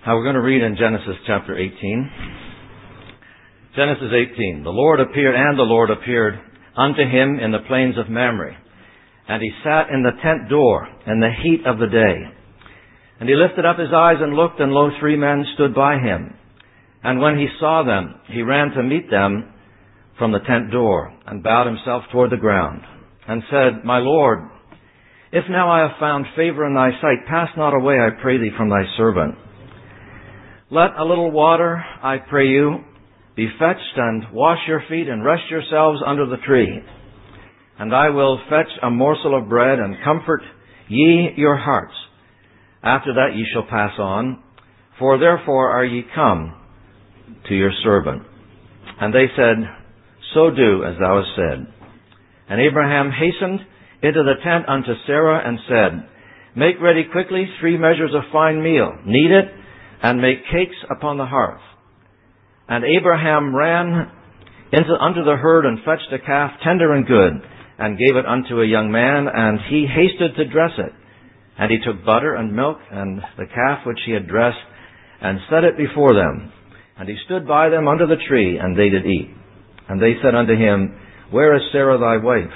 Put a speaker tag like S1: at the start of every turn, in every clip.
S1: We're going to read in Genesis chapter 18. Genesis 18. The Lord appeared unto him in the plains of Mamre. And he sat in the tent door in the heat of the day. And he lifted up his eyes and looked, and lo, 3 men stood by him. And when he saw them, he ran to meet them from the tent door, and bowed himself toward the ground, and said, My Lord, if now I have found favor in thy sight, pass not away, I pray thee, from thy servant. Let a little water, I pray you, be fetched, and wash your feet, and rest yourselves under the tree. And I will fetch a morsel of bread, and comfort ye your hearts. After that ye shall pass on, for therefore are ye come to your servant. And they said, So do as thou hast said. And Abraham hastened into the tent unto Sarah, and said, Make ready quickly 3 measures of fine meal, knead it, and make cakes upon the hearth. And Abraham ran unto the herd, and fetched a calf tender and good, and gave it unto a young man, and he hasted to dress it. And he took butter and milk, and the calf which he had dressed, and set it before them. And he stood by them under the tree, and they did eat. And they said unto him, Where is Sarah thy wife?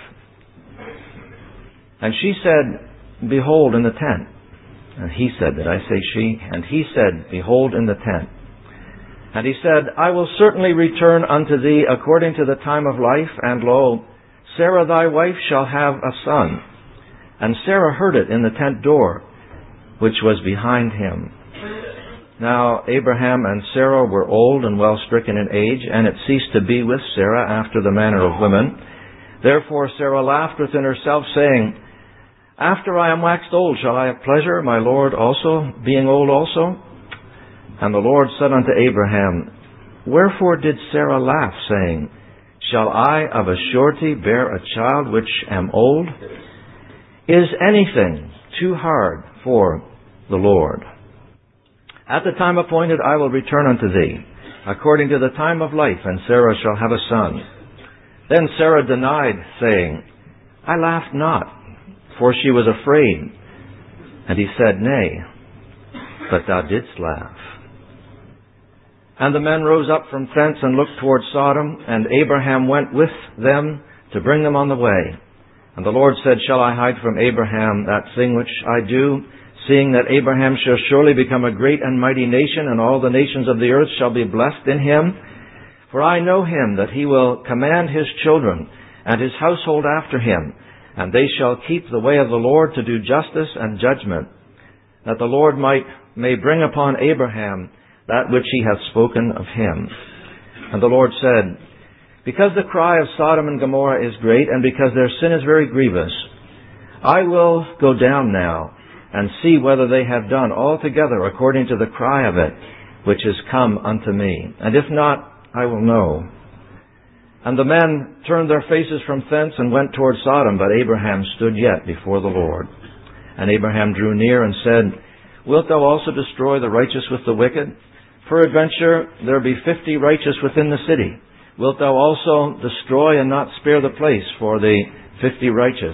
S1: And she said, Behold, in the tent. And he said, Did I say she? And he said, Behold, in the tent. And he said, I will certainly return unto thee according to the time of life, and lo, Sarah thy wife shall have a son. And Sarah heard it in the tent door, which was behind him. Now Abraham and Sarah were old and well stricken in age, and it ceased to be with Sarah after the manner of women. Therefore Sarah laughed within herself, saying, After I am waxed old, shall I have pleasure, my Lord also, being old also? And the Lord said unto Abraham, Wherefore did Sarah laugh, saying, Shall I of a surety bear a child which am old? Is anything too hard for the Lord? At the time appointed I will return unto thee, according to the time of life, and Sarah shall have a son. Then Sarah denied, saying, I laughed not, for she was afraid. And he said, Nay, but thou didst laugh. And the men rose up from thence and looked toward Sodom, and Abraham went with them to bring them on the way. And the Lord said, Shall I hide from Abraham that thing which I do, seeing that Abraham shall surely become a great and mighty nation, and all the nations of the earth shall be blessed in him? For I know him, that he will command his children and his household after him, and they shall keep the way of the Lord to do justice and judgment, that the Lord may bring upon Abraham that which he hath spoken of him. And the Lord said, Because the cry of Sodom and Gomorrah is great, and because their sin is very grievous, I will go down now, and see whether they have done altogether according to the cry of it, which is come unto me. And if not, I will know. And the men turned their faces from thence, and went toward Sodom, but Abraham stood yet before the Lord. And Abraham drew near, and said, Wilt thou also destroy the righteous with the wicked? Peradventure there be 50 righteous within the city. Wilt thou also destroy and not spare the place for the 50 righteous?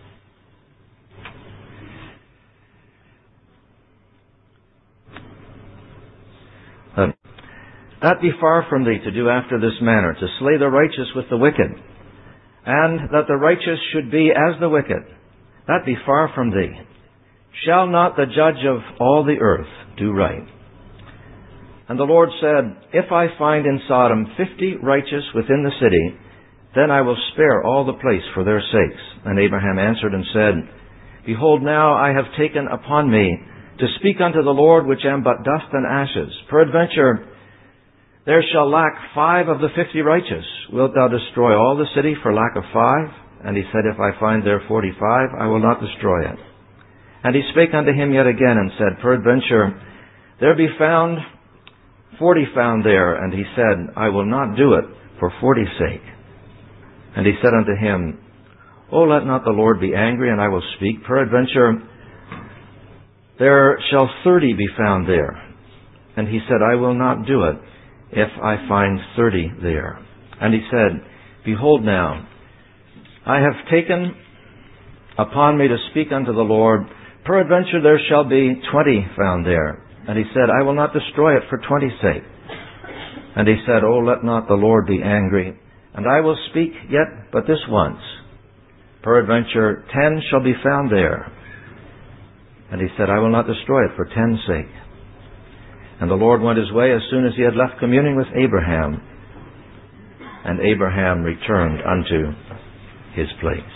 S1: That be far from thee to do after this manner, to slay the righteous with the wicked, and that the righteous should be as the wicked. That be far from thee. Shall not the judge of all the earth do right? And the Lord said, If I find in Sodom 50 righteous within the city, then I will spare all the place for their sakes. And Abraham answered and said, Behold, now I have taken upon me to speak unto the Lord, which am but dust and ashes. Peradventure there shall lack 5 of the 50 righteous. Wilt thou destroy all the city for lack of 5? And he said, If I find there 45, I will not destroy it. And he spake unto him yet again, and said, Peradventure there be 40 found there. And he said, I will not do it for 40's sake. And he said unto him, O let not the Lord be angry, and I will speak. Peradventure there shall 30 be found there. And he said, I will not do it, if I find 30 there. And he said, Behold now, I have taken upon me to speak unto the Lord. Peradventure there shall be 20 found there. And he said, I will not destroy it for 20's sake. And he said, Oh, let not the Lord be angry, and I will speak yet but this once. Peradventure 10 shall be found there. And he said, I will not destroy it for 10's sake. And the Lord went his way as soon as he had left communing with Abraham. And Abraham returned unto his place.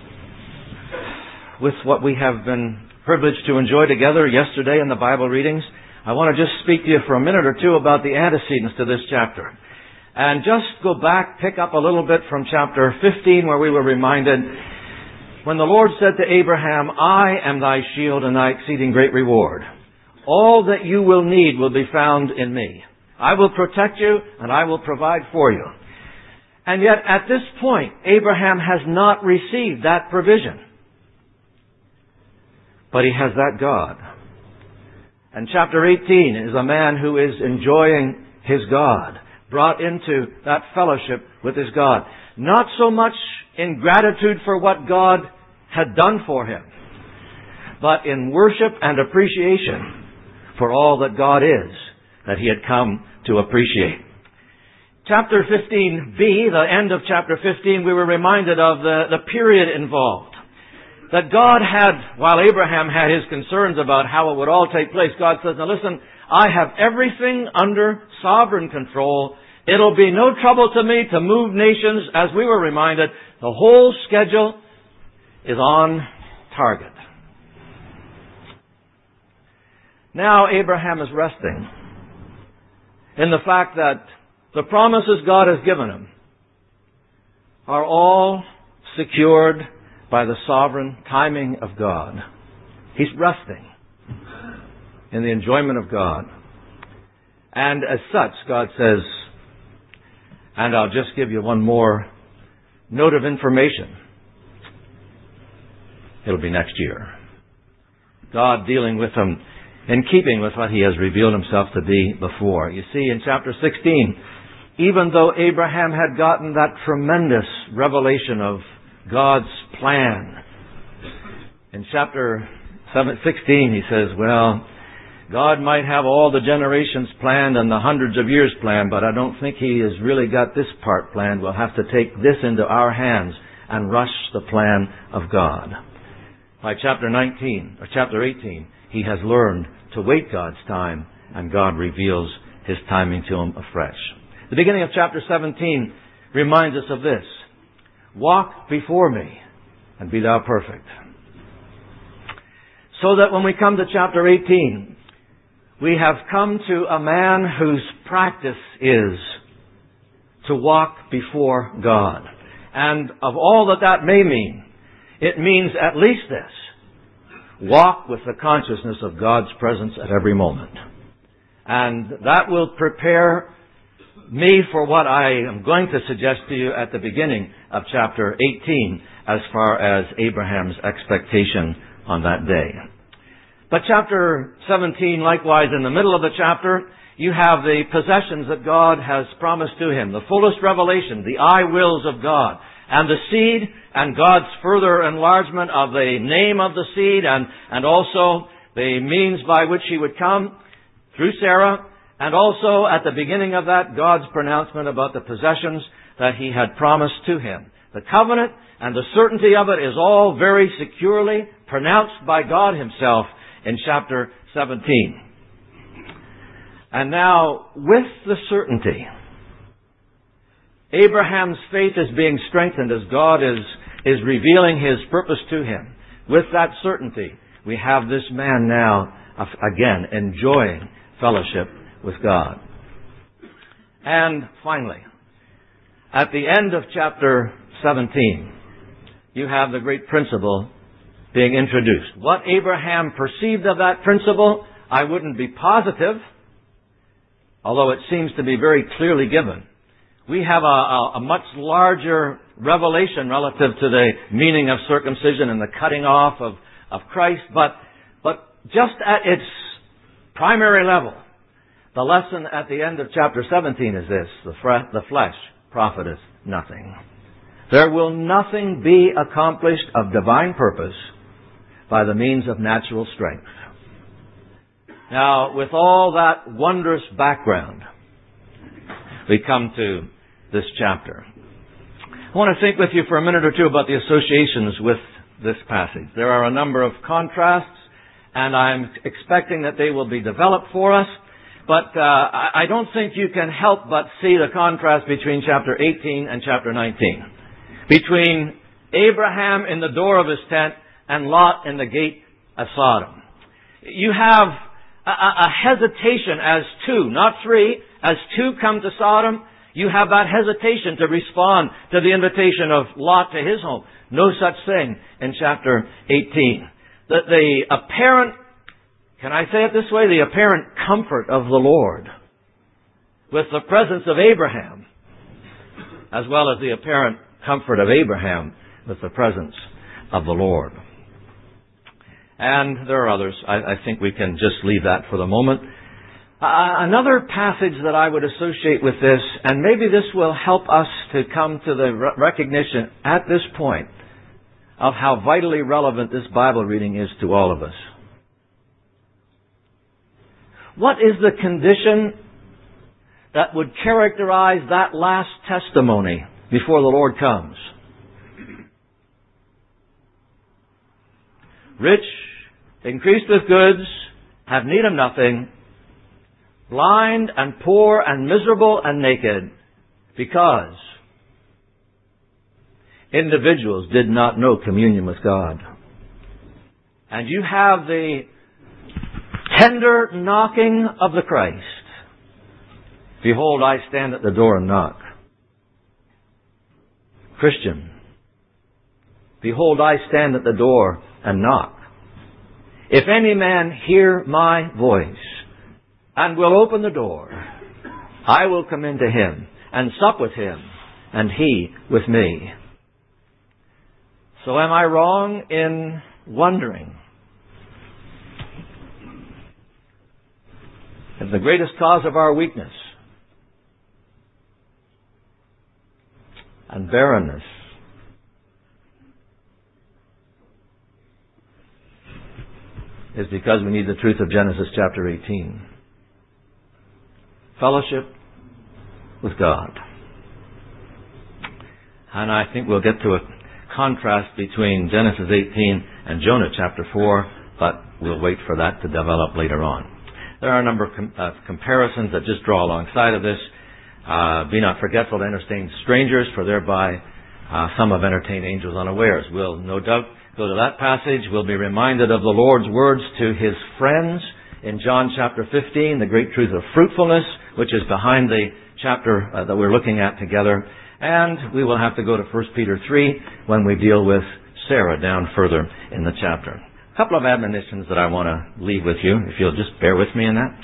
S1: With what we have been privileged to enjoy together yesterday in the Bible readings, I want to just speak to you for a minute or two about the antecedents to this chapter. And just go back, pick up a little bit from chapter 15 where we were reminded when the Lord said to Abraham, I am thy shield and thy exceeding great reward. All that you will need will be found in me. I will protect you and I will provide for you. And yet at this point, Abraham has not received that provision. But he has that God. And chapter 18 is a man who is enjoying his God, brought into that fellowship with his God. Not so much in gratitude for what God had done for him, but in worship and appreciation for all that God is, that he had come to appreciate. Chapter 15b, the end of chapter 15, we were reminded of the period involved. That God had, while Abraham had his concerns about how it would all take place, God says, now listen, I have everything under sovereign control. It'll be no trouble to me to move nations. As we were reminded, the whole schedule is on target. Now Abraham is resting in the fact that the promises God has given him are all secured by the sovereign timing of God. He's resting in the enjoyment of God. And as such, God says, and I'll just give you one more note of information. It'll be next year. God dealing with him in keeping with what he has revealed himself to be before. You see, in chapter 16, even though Abraham had gotten that tremendous revelation of God's plan, in chapter 16 he says, well, God might have all the generations planned and the hundreds of years planned, but I don't think he has really got this part planned. We'll have to take this into our hands and rush the plan of God. By chapter 19, or chapter 18, he has learned to wait God's time, and God reveals his timing to him afresh. The beginning of chapter 17 reminds us of this. Walk before me, and be thou perfect. So that when we come to chapter 18, we have come to a man whose practice is to walk before God. And of all that that may mean, it means at least this. Walk with the consciousness of God's presence at every moment. And that will prepare me for what I am going to suggest to you at the beginning of chapter 18 as far as Abraham's expectation on that day. But chapter 17, likewise, in the middle of the chapter, you have the possessions that God has promised to him, the fullest revelation, the I wills of God, and the seed, and God's further enlargement of the name of the seed, and also the means by which he would come through Sarah, and also at the beginning of that, God's pronouncement about the possessions that he had promised to him. The covenant and the certainty of it is all very securely pronounced by God himself in chapter 17. And now, with the certainty, Abraham's faith is being strengthened as God is revealing his purpose to him. With that certainty, we have this man now, again, enjoying fellowship with God. And finally, at the end of chapter 17, you have the great principle being introduced. What Abraham perceived of that principle, I wouldn't be positive, although it seems to be very clearly given. We have a much larger revelation relative to the meaning of circumcision and the cutting off of Christ, but just at its primary level, the lesson at the end of chapter 17 is this: the flesh profiteth nothing. There will nothing be accomplished of divine purpose by the means of natural strength. Now, with all that wondrous background, we come to this chapter. I want to think with you for a minute or two about the associations with this passage. There are a number of contrasts, and I'm expecting that they will be developed for us. But I don't think you can help but see the contrast between chapter 18 and chapter 19. Between Abraham in the door of his tent and Lot in the gate of Sodom. You have a hesitation as two, not three, as two come to Sodom. You have that hesitation to respond to the invitation of Lot to his home. No such thing in chapter 18. The apparent, can I say it this way, the apparent comfort of the Lord with the presence of Abraham, as well as the apparent comfort of Abraham with the presence of the Lord. And there are others. I think we can just leave that for the moment. Another passage that I would associate with this, and maybe this will help us to come to the recognition at this point of how vitally relevant this Bible reading is to all of us. What is the condition that would characterize that last testimony before the Lord comes? Rich, increased with goods, have need of nothing, blind and poor and miserable and naked, because individuals did not know communion with God. And you have the tender knocking of the Christ. Behold, I stand at the door and knock. Christian, behold, I stand at the door and knock. If any man hear my voice and will open the door, I will come into him and sup with him and he with me. So am I wrong in wondering if the greatest cause of our weakness and barrenness is because we need the truth of Genesis chapter 18. Fellowship with God. And I think we'll get to a contrast between Genesis 18 and Jonah chapter 4, but we'll wait for that to develop later on. There are a number of comparisons that just draw alongside of this. Be not forgetful to entertain strangers, for thereby some have entertained angels unawares. We'll no doubt go to that passage. We'll be reminded of the Lord's words to His friends in John chapter 15, the great truth of fruitfulness, which is behind the chapter that we're looking at together. And we will have to go to 1 Peter 3 when we deal with Sarah down further in the chapter. A couple of admonitions that I want to leave with you, if you'll just bear with me in that.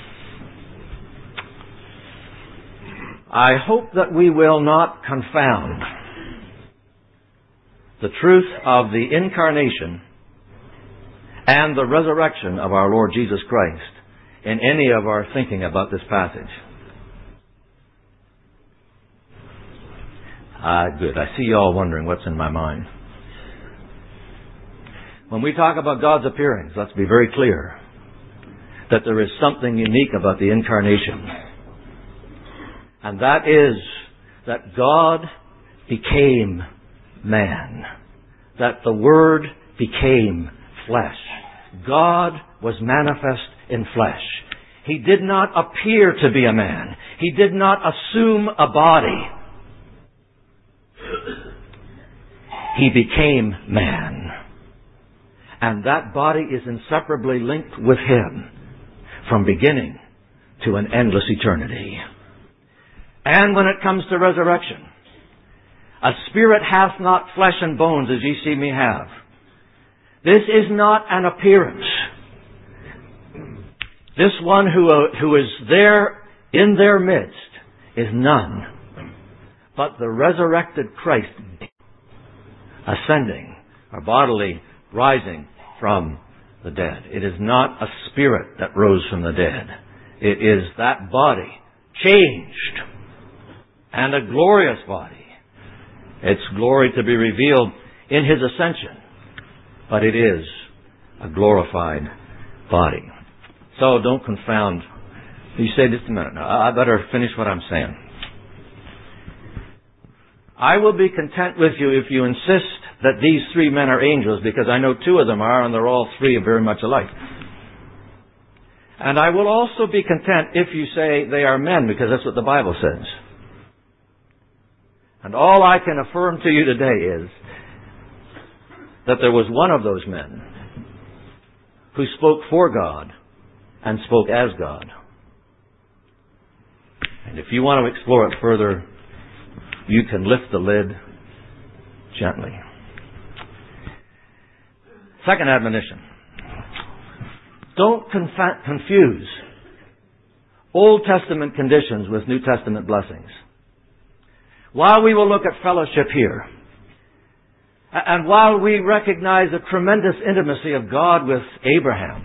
S1: I hope that we will not confound the truth of the incarnation and the resurrection of our Lord Jesus Christ in any of our thinking about this passage. Good. I see you all wondering what's in my mind. When we talk about God's appearance, let's be very clear that there is something unique about the incarnation. And that is that God became man. That the Word became flesh. God was manifest in flesh. He did not appear to be a man. He did not assume a body. He became man. And that body is inseparably linked with Him from beginning to an endless eternity. And when it comes to resurrection, a spirit hath not flesh and bones as ye see me have. This is not an appearance. This one who is there in their midst is none but the resurrected Christ ascending or bodily rising from the dead. It is not a spirit that rose from the dead. It is that body changed, and a glorious body. Its glory to be revealed in His ascension, but it is a glorified body. So don't confound. You say, just a minute. I better finish what I'm saying. I will be content with you if you insist that these three men are angels, because I know two of them are, and they're all three very much alike. And I will also be content if you say they are men, because that's what the Bible says. And all I can affirm to you today is that there was one of those men who spoke for God and spoke as God. And if you want to explore it further, you can lift the lid gently. Second admonition. Don't confuse Old Testament conditions with New Testament blessings. While we will look at fellowship here, and while we recognize the tremendous intimacy of God with Abraham,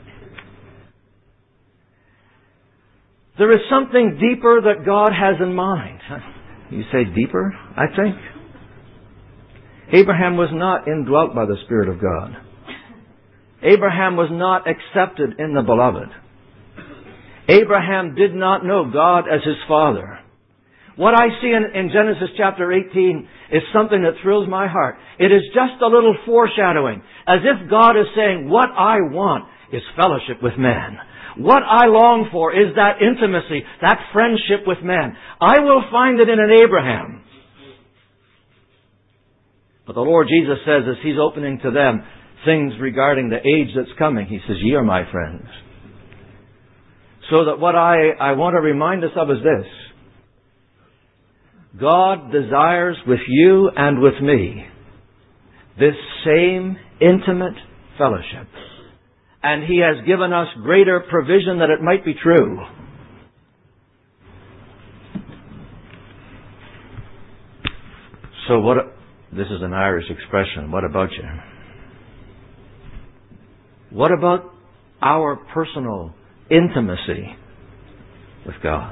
S1: there is something deeper that God has in mind. You say deeper, I think. Abraham was not indwelt by the Spirit of God. Abraham was not accepted in the Beloved. Abraham did not know God as his father. What I see in Genesis chapter 18 is something that thrills my heart. It is just a little foreshadowing, as if God is saying, what I want is fellowship with man. What I long for is that intimacy, that friendship with man. I will find it in an Abraham. But the Lord Jesus says, as He's opening to them things regarding the age that's coming, He says, ye are my friends. So that what I want to remind us of is this. God desires with you and with me this same intimate fellowship. And He has given us greater provision that it might be true. So this is an Irish expression, what about you? What about our personal intimacy with God?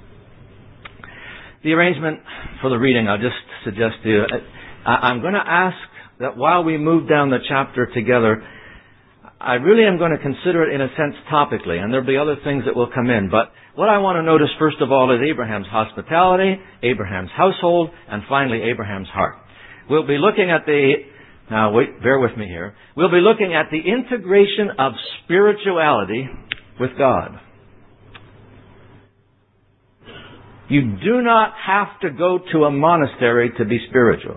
S1: The arrangement for the reading, I'll just suggest to you, I'm going to ask that while we move down the chapter together, I really am going to consider it in a sense topically, and there'll be other things that will come in. But what I want to notice first of all is Abraham's hospitality, Abraham's household, and finally Abraham's heart. We'll be looking at now wait, bear with me here. We'll be looking at the integration of spirituality with God. You do not have to go to a monastery to be spiritual.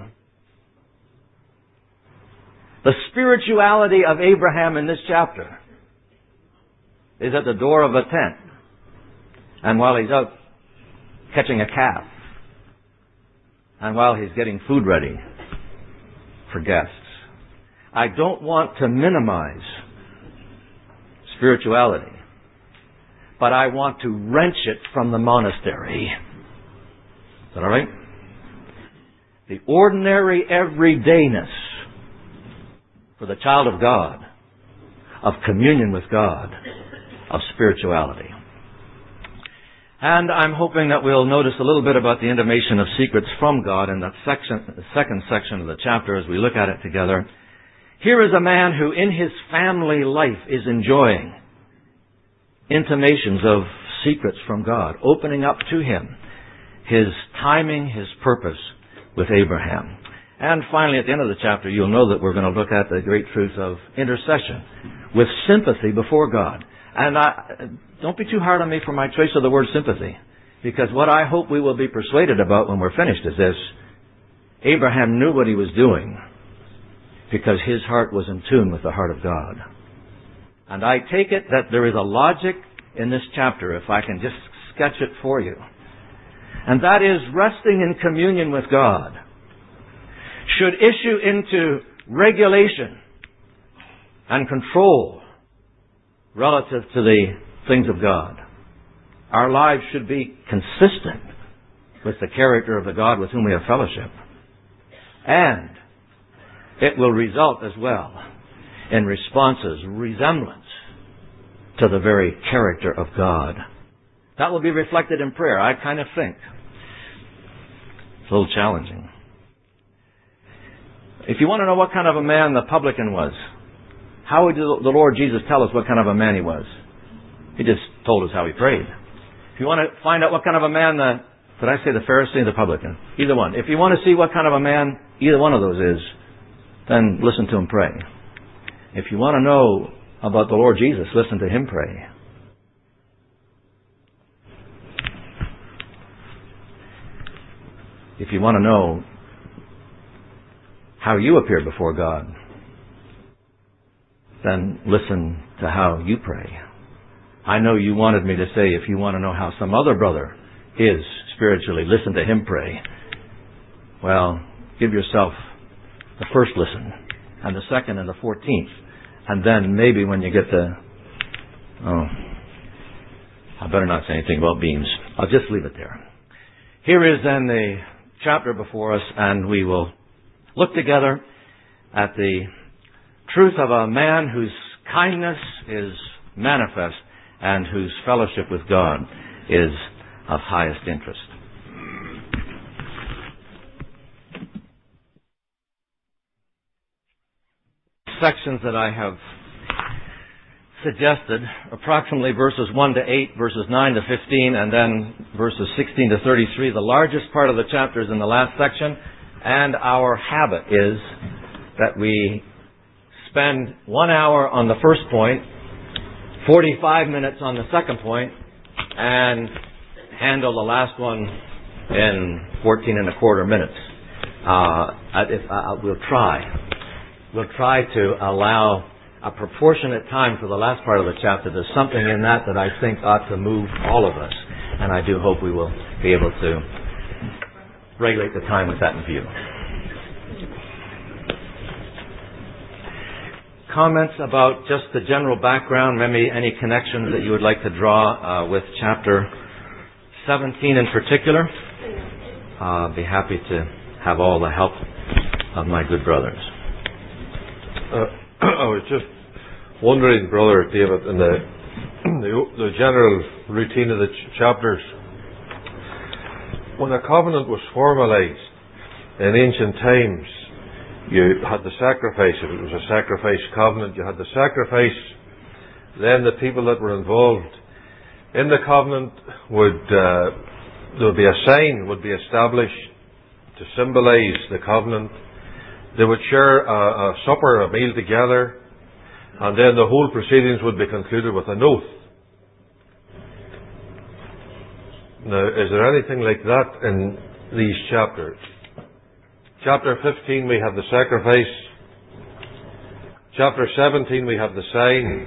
S1: The spirituality of Abraham in this chapter is at the door of a tent. And while he's out catching a calf, and while he's getting food ready for guests. I don't want to minimize spirituality, but I want to wrench it from the monastery. Is that all right? The ordinary everydayness for the child of God, of communion with God, of spirituality. And I'm hoping that we'll notice a little bit about the intimation of secrets from God in that the second section of the chapter as we look at it together. Here is a man who in his family life is enjoying intimations of secrets from God, opening up to him His timing, His purpose with Abraham. And finally, at the end of the chapter, you'll know that we're going to look at the great truth of intercession with sympathy before God. And don't be too hard on me for my choice of the word sympathy, because what I hope we will be persuaded about when we're finished is this. Abraham knew what he was doing because his heart was in tune with the heart of God. And I take it that there is a logic in this chapter, if I can just sketch it for you. And that is resting in communion with God should issue into regulation and control relative to the things of God. Our lives should be consistent with the character of the God with whom we have fellowship. And it will result as well in responses, resemblance to the very character of God. That will be reflected in prayer, I kind of think. It's a little challenging. If you want to know what kind of a man the publican was, how would the Lord Jesus tell us what kind of a man he was? He just told us how he prayed. If you want to find out what kind of a man did I say the Pharisee or the publican? Either one. If you want to see what kind of a man either one of those is, then listen to him pray. If you want to know about the Lord Jesus, listen to him pray. If you want to know how you appear before God, then listen to how you pray. I know you wanted me to say, if you want to know how some other brother is spiritually, listen to him pray. Well, give yourself the first listen, and the second and the 14th. And then maybe when you get to, I better not say anything about beans. I'll just leave it there. Here is then the chapter before us, and we will look together at the truth of a man whose kindness is manifest and whose fellowship with God is of highest interest. Sections that I have suggested, approximately verses 1 to 8, verses 9 to 15, and then verses 16 to 33. The largest part of the chapter is in the last section, and our habit is that we spend 1 hour on the first point, 45 minutes on the second point, and handle the last one in 14 and a quarter minutes. We'll try to allow a proportionate time for the last part of the chapter. There's something in that I think ought to move all of us, and I do hope we will be able to regulate the time with that in view. Comments about just the general background, maybe any connections that you would like to draw with chapter 17 in particular? I'll be happy to have all the help of my good brothers.
S2: I was just wondering, Brother David, in the general routine of the chapters, when a covenant was formalized in ancient times, you had the sacrifice. If it was a sacrifice covenant, you had the sacrifice. Then the people that were involved in the covenant there would be a sign would be established to symbolize the covenant. They would share a supper, a meal together, and then the whole proceedings would be concluded with an oath. Now, is there anything like that in these chapters? Chapter 15 we have the sacrifice. Chapter 17 we have the sign.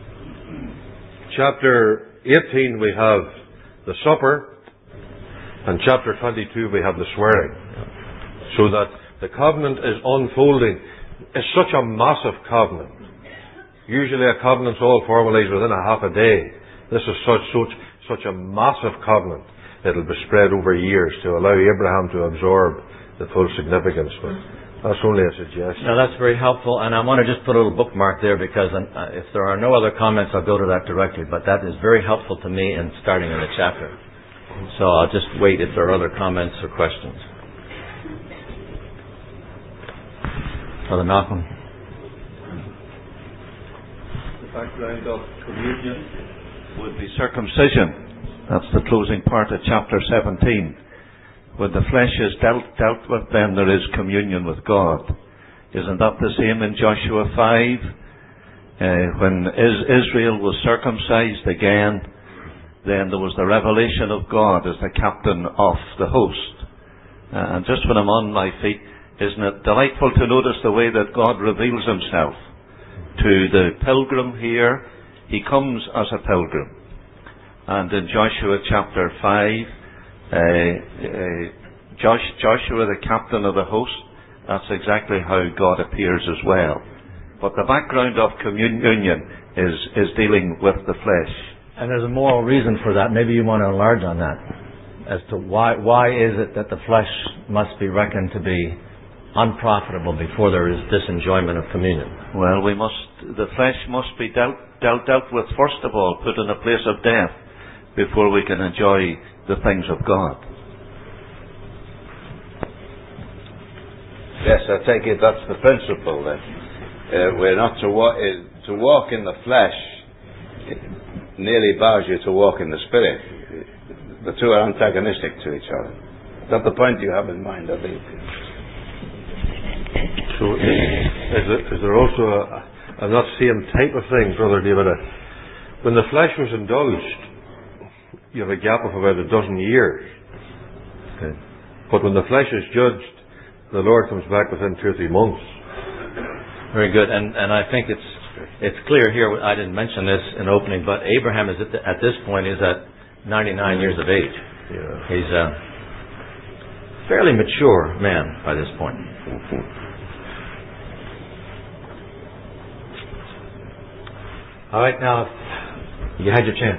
S2: Chapter 18 we have the supper. And chapter 22 we have the swearing. So that the covenant is unfolding. It's such a massive covenant. Usually a covenant's all formalized within a half a day. This is such a massive covenant. It'll be spread over years to allow Abraham to absorb the full significance. But that's only a suggestion.
S1: No, that's very helpful, and I want to just put a little bookmark there because if there are no other comments, I'll go to that directly. But that is very helpful to me in starting in the chapter. So I'll just wait if there are other comments or questions. Brother Malcolm.
S3: The background of communion would be circumcision. That's the closing part of chapter 17. When the flesh is dealt with, then there is communion with God. Isn't that the same in Joshua 5? When Israel was circumcised again, then there was the revelation of God as the captain of the host. And just when I'm on my feet, isn't it delightful to notice the way that God reveals himself to the pilgrim here? He comes as a pilgrim. And in Joshua chapter 5, Joshua, the captain of the host, that's exactly how God appears as well. But the background of communion is dealing with the flesh.
S1: And there's a moral reason for that. Maybe you want to enlarge on that. As to why is it that the flesh must be reckoned to be unprofitable before there is this enjoyment of communion?
S3: Well, the flesh must be dealt with first of all, put in a place of death, before we can enjoy the things of God.
S4: Yes, I take it that's the principle then. We're not to walk in the flesh nearly bows you to walk in the Spirit. The two are antagonistic to each other. Is that the point you have in mind, I think?
S2: So is there also a that same type of thing, Brother David? When the flesh was indulged, you have a gap of about 12 years.
S1: Good.
S2: But when the flesh is judged, the Lord comes back within 2 or 3 months.
S1: Very good. And I think it's clear here, I didn't mention this in opening, but Abraham is at this point is at 99 years of age.
S2: Yeah.
S1: He's a fairly mature man by this point. All right, now, you had your chance.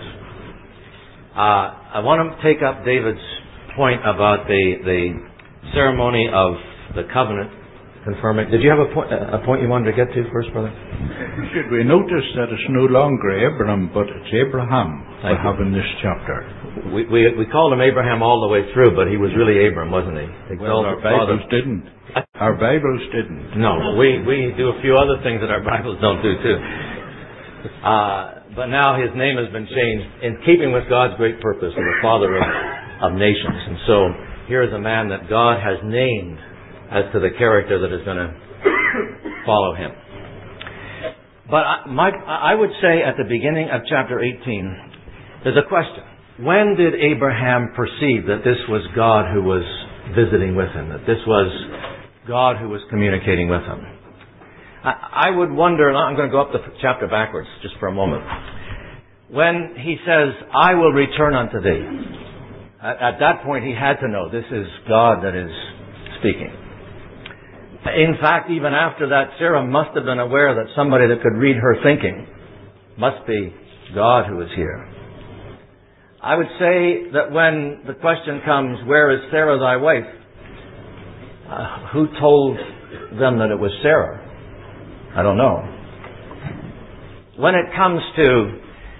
S1: I want to take up David's point about the ceremony of the covenant confirming. Did you have a point you wanted to get to first, brother?
S5: Should we notice that it's no longer Abram, but it's Abraham we have in this chapter?
S1: We called him Abraham all the way through, but he was really Abram, wasn't he?
S5: Well, our Bibles didn't. Our Bibles didn't.
S1: No, we do a few other things that our Bibles don't do too. But now his name has been changed in keeping with God's great purpose of the Father of nations. And so here is a man that God has named as to the character that is going to follow him. But I would say at the beginning of chapter 18, there's a question. When did Abraham perceive that this was God who was visiting with him, that this was God who was communicating with him? I would wonder, and I'm going to go up the chapter backwards just for a moment. When he says, I will return unto thee, at that point he had to know this is God that is speaking. In fact, even after that, Sarah must have been aware that somebody that could read her thinking must be God who is here. I would say that when the question comes, where is Sarah thy wife? Who told them that it was Sarah? I don't know. When it comes to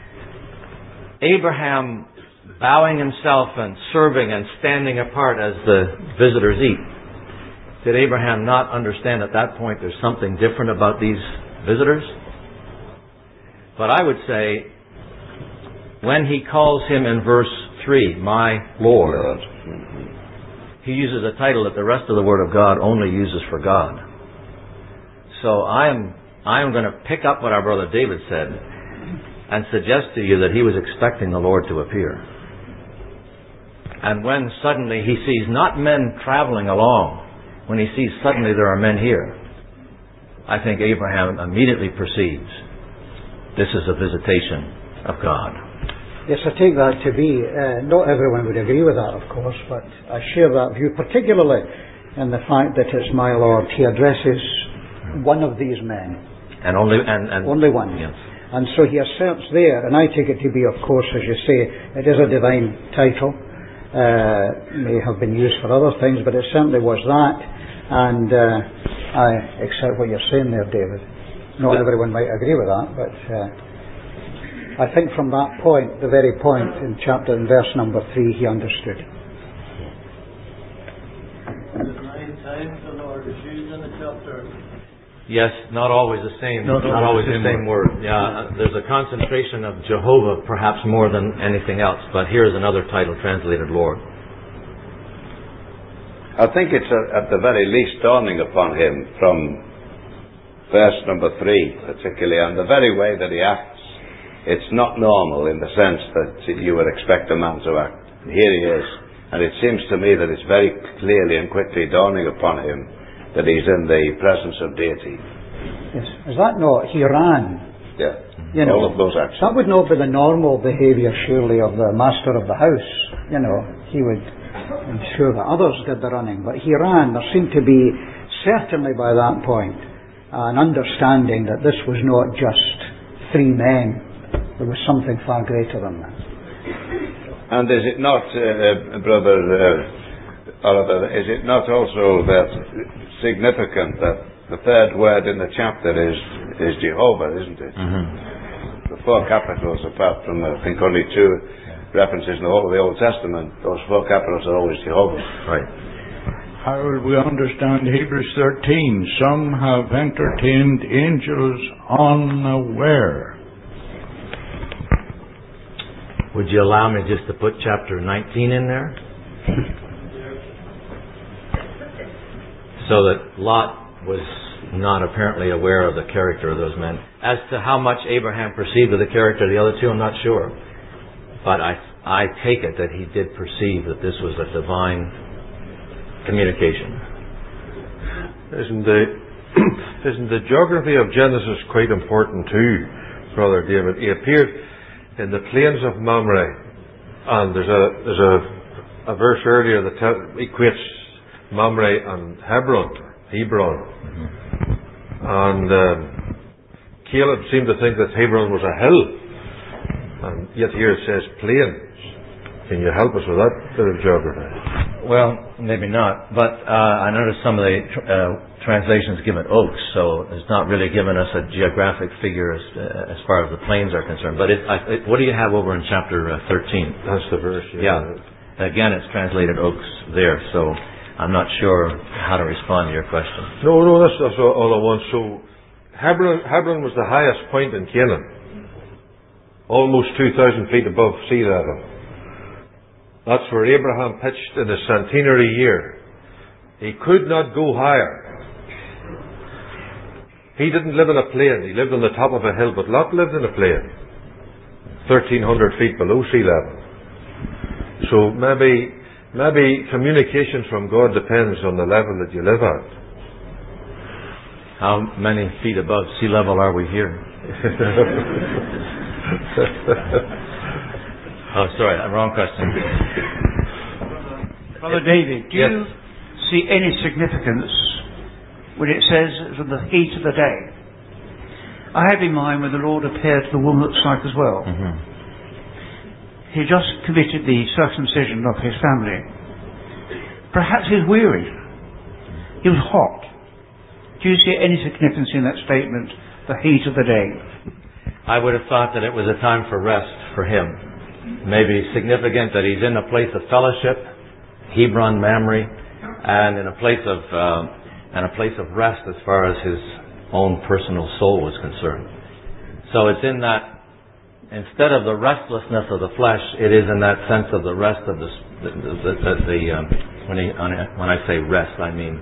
S1: Abraham bowing himself and serving and standing apart as the visitors eat, did Abraham not understand at that point there's something different about these visitors? But I would say, when he calls him in verse 3, my Lord, he uses a title that the rest of the Word of God only uses for God. So I am going to pick up what our brother David said and suggest to you that he was expecting the Lord to appear. And when suddenly he sees not men traveling along, when he sees suddenly there are men here, I think Abraham immediately perceives this is a visitation of God.
S6: Yes, I take that to be, not everyone would agree with that, of course, but I share that view, particularly in the fact that it's my Lord. He addresses one of these men.
S1: And only
S6: one.
S1: Yes.
S6: And so he asserts there, and I take it to be, of course, as you say, it is a divine title. May have been used for other things, but it certainly was that. And I accept what you're saying there, David. Not everyone might agree with that, but I think from that point, the very point in chapter and verse number 3, he understood.
S7: The 9 times the Lord is used in the chapter.
S1: Yes, not always the same. Not always the same word. Yeah, there's a concentration of Jehovah, perhaps more than anything else. But here's another title translated Lord.
S4: I think it's at the very least dawning upon him from verse number 3, particularly, and the very way that he acts. It's not normal in the sense that you would expect a man to act. Here he is, and it seems to me that it's very clearly and quickly dawning upon him that he's in the presence of deity.
S6: Yes. Is that not? He ran.
S4: Yeah.
S6: You know,
S4: all of those actions.
S6: That would not be the normal behaviour, surely, of the master of the house. You know, he would ensure that others did the running. But he ran. There seemed to be, certainly by that point, an understanding that this was not just 3 men. There was something far greater than that.
S4: And is it not, Brother Oliver, is it not also that significant that the third word in the chapter is Jehovah, isn't it? Mm-hmm. The 4 capitals, apart from I think only 2 references in the whole of the Old Testament, those 4 capitals are always Jehovah.
S1: Right.
S5: How will we understand Hebrews 13? Some have entertained angels unaware.
S8: Would you allow me just to put chapter 19 in there? So that Lot was not apparently aware of the character of those men. As to how much Abraham perceived of the character of the other two, I'm not sure. But I take it that he did perceive that this was a divine communication.
S2: Isn't the geography of Genesis quite important too, Brother David? He appeared in the plains of Mamre, and there's a verse earlier that equates Mamre and Hebron. And Caleb seemed to think that Hebron was a hill, and yet here it says plains. Can you help us with that bit of geography?
S1: Well, maybe not, but I noticed some of the translations give it oaks, so it's not really giving us a geographic figure as far as the plains are concerned. But what do you have over in chapter 13?
S2: That's the verse.
S1: Yeah. Again, it's translated oaks there, so I'm not sure how to respond to your question.
S2: No, that's all I want. So Hebron was the highest point in Canaan, almost 2,000 feet above sea level. That's where Abraham pitched in his centenary year. He could not go higher. He didn't live in a plain. He lived on the top of a hill, but Lot lived in a plain, 1,300 feet below sea level. So maybe communication from God depends on the level that you live at.
S1: How many feet above sea level are we here? Oh, sorry, wrong question.
S9: Brother David, do you see any significance when it says from the heat of the day? I have in mind when the Lord appeared to the woman at Sychar as well.
S1: Mm-hmm.
S9: He just committed the circumcision of his family. Perhaps he was weary. He was hot. Do you see any significance in that statement, the heat of the day?
S8: I would have thought that it was a time for rest for him. Maybe significant that he's in a place of fellowship, Hebron, Mamre, and in a place of rest as far as his own personal soul was concerned. So it's in that, instead of the restlessness of the flesh, it is in that sense of the rest of when I say rest, I mean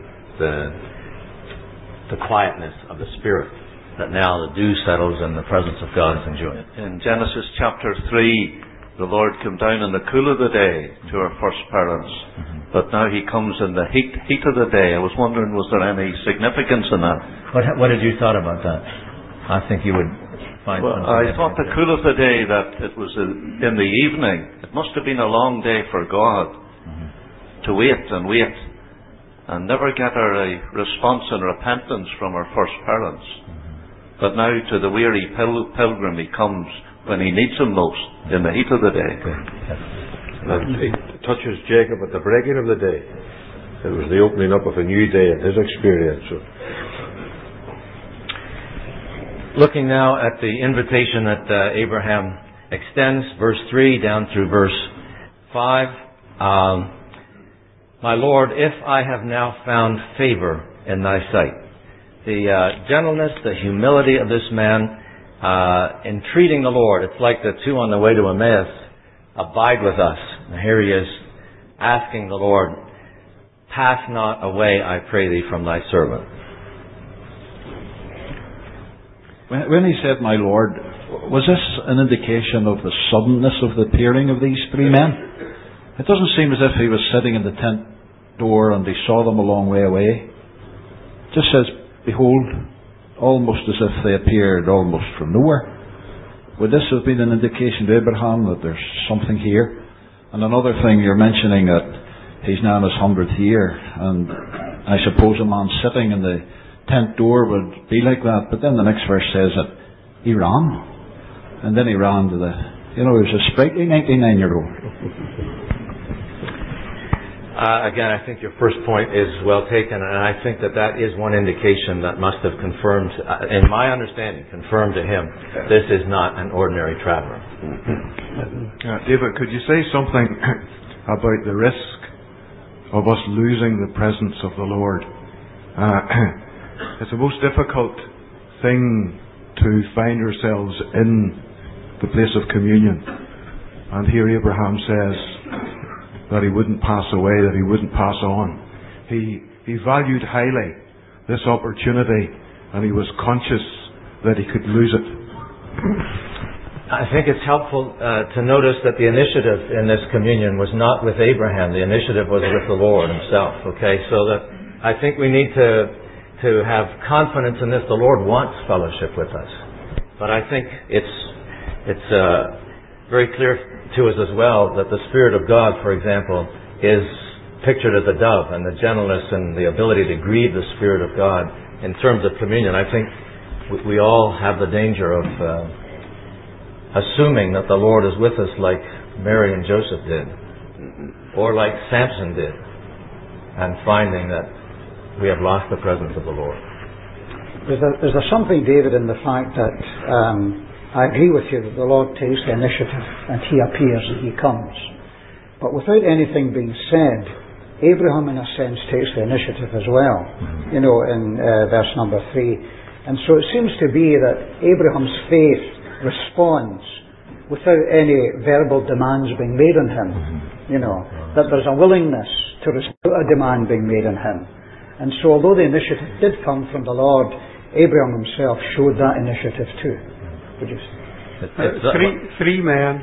S8: the quietness of the spirit, that now the dew settles and the presence of God is enjoyed.
S3: In Genesis chapter 3, the Lord came down in the cool of the day to our first parents, but now he comes in the heat of the day. I was wondering, was there any significance in that?
S1: What did you thought about that? I think you would find.
S3: Well, I thought the cool of the day, that it was in the evening. It must have been a long day for God to wait and never get a response and repentance from our first parents. But now to the weary pilgrim he comes when he needs him most, in the heat of the day.
S2: And he touches Jacob at the breaking of the day. It was the opening up of a new day in his experience.
S1: Looking now at the invitation that Abraham extends, verse 3 down through verse 5. My Lord, if I have now found favor in thy sight. The gentleness, the humility of this man entreating the Lord. It's like the two on the way to Emmaus. Abide with us. And here he is asking the Lord, pass not away, I pray thee, from thy servant.
S5: When he said, my Lord, was this an indication of the suddenness of the appearing of these three men? It doesn't seem as if he was sitting in the tent door and he saw them a long way away. It just says, behold, almost as if they appeared almost from nowhere. Would this have been an indication to Abraham that there's something here? And another thing, you're mentioning that he's now in his 100th year, and I suppose a man sitting in the tent door would be like that, but then the next verse says that he ran, and then he ran to he was a sprightly 99-year-old.
S8: Again, I think your first point is well taken, and I think that is one indication that must have confirmed, in my understanding, confirmed to him, this is not an ordinary traveler.
S10: David, could you say something about the risk of us losing the presence of the Lord? It's the most difficult thing to find ourselves in the place of communion. And here Abraham says that he wouldn't pass away, that he wouldn't pass on. He valued highly this opportunity, and he was conscious that he could lose it.
S8: I think it's helpful to notice that the initiative in this communion was not with Abraham. The initiative was with the Lord himself. Okay, so that I think we need to have confidence in this. The Lord wants fellowship with us. But I think it's very clear to us as well that the Spirit of God, for example, is pictured as a dove, and the gentleness and the ability to grieve the Spirit of God in terms of communion. I think we all have the danger of assuming that the Lord is with us like Mary and Joseph did, or like Samson did, and finding that we have lost the presence of the Lord.
S6: Is there something, David, in the fact that I agree with you that the Lord takes the initiative and He appears and He comes. But without anything being said, Abraham in a sense takes the initiative as well, in verse number 3. And so it seems to be that Abraham's faith responds without any verbal demands being made on him. That there's a willingness to respond a demand being made on him. And so although the initiative did come from the Lord, Abraham himself showed that initiative too. Would you say?
S11: Three men,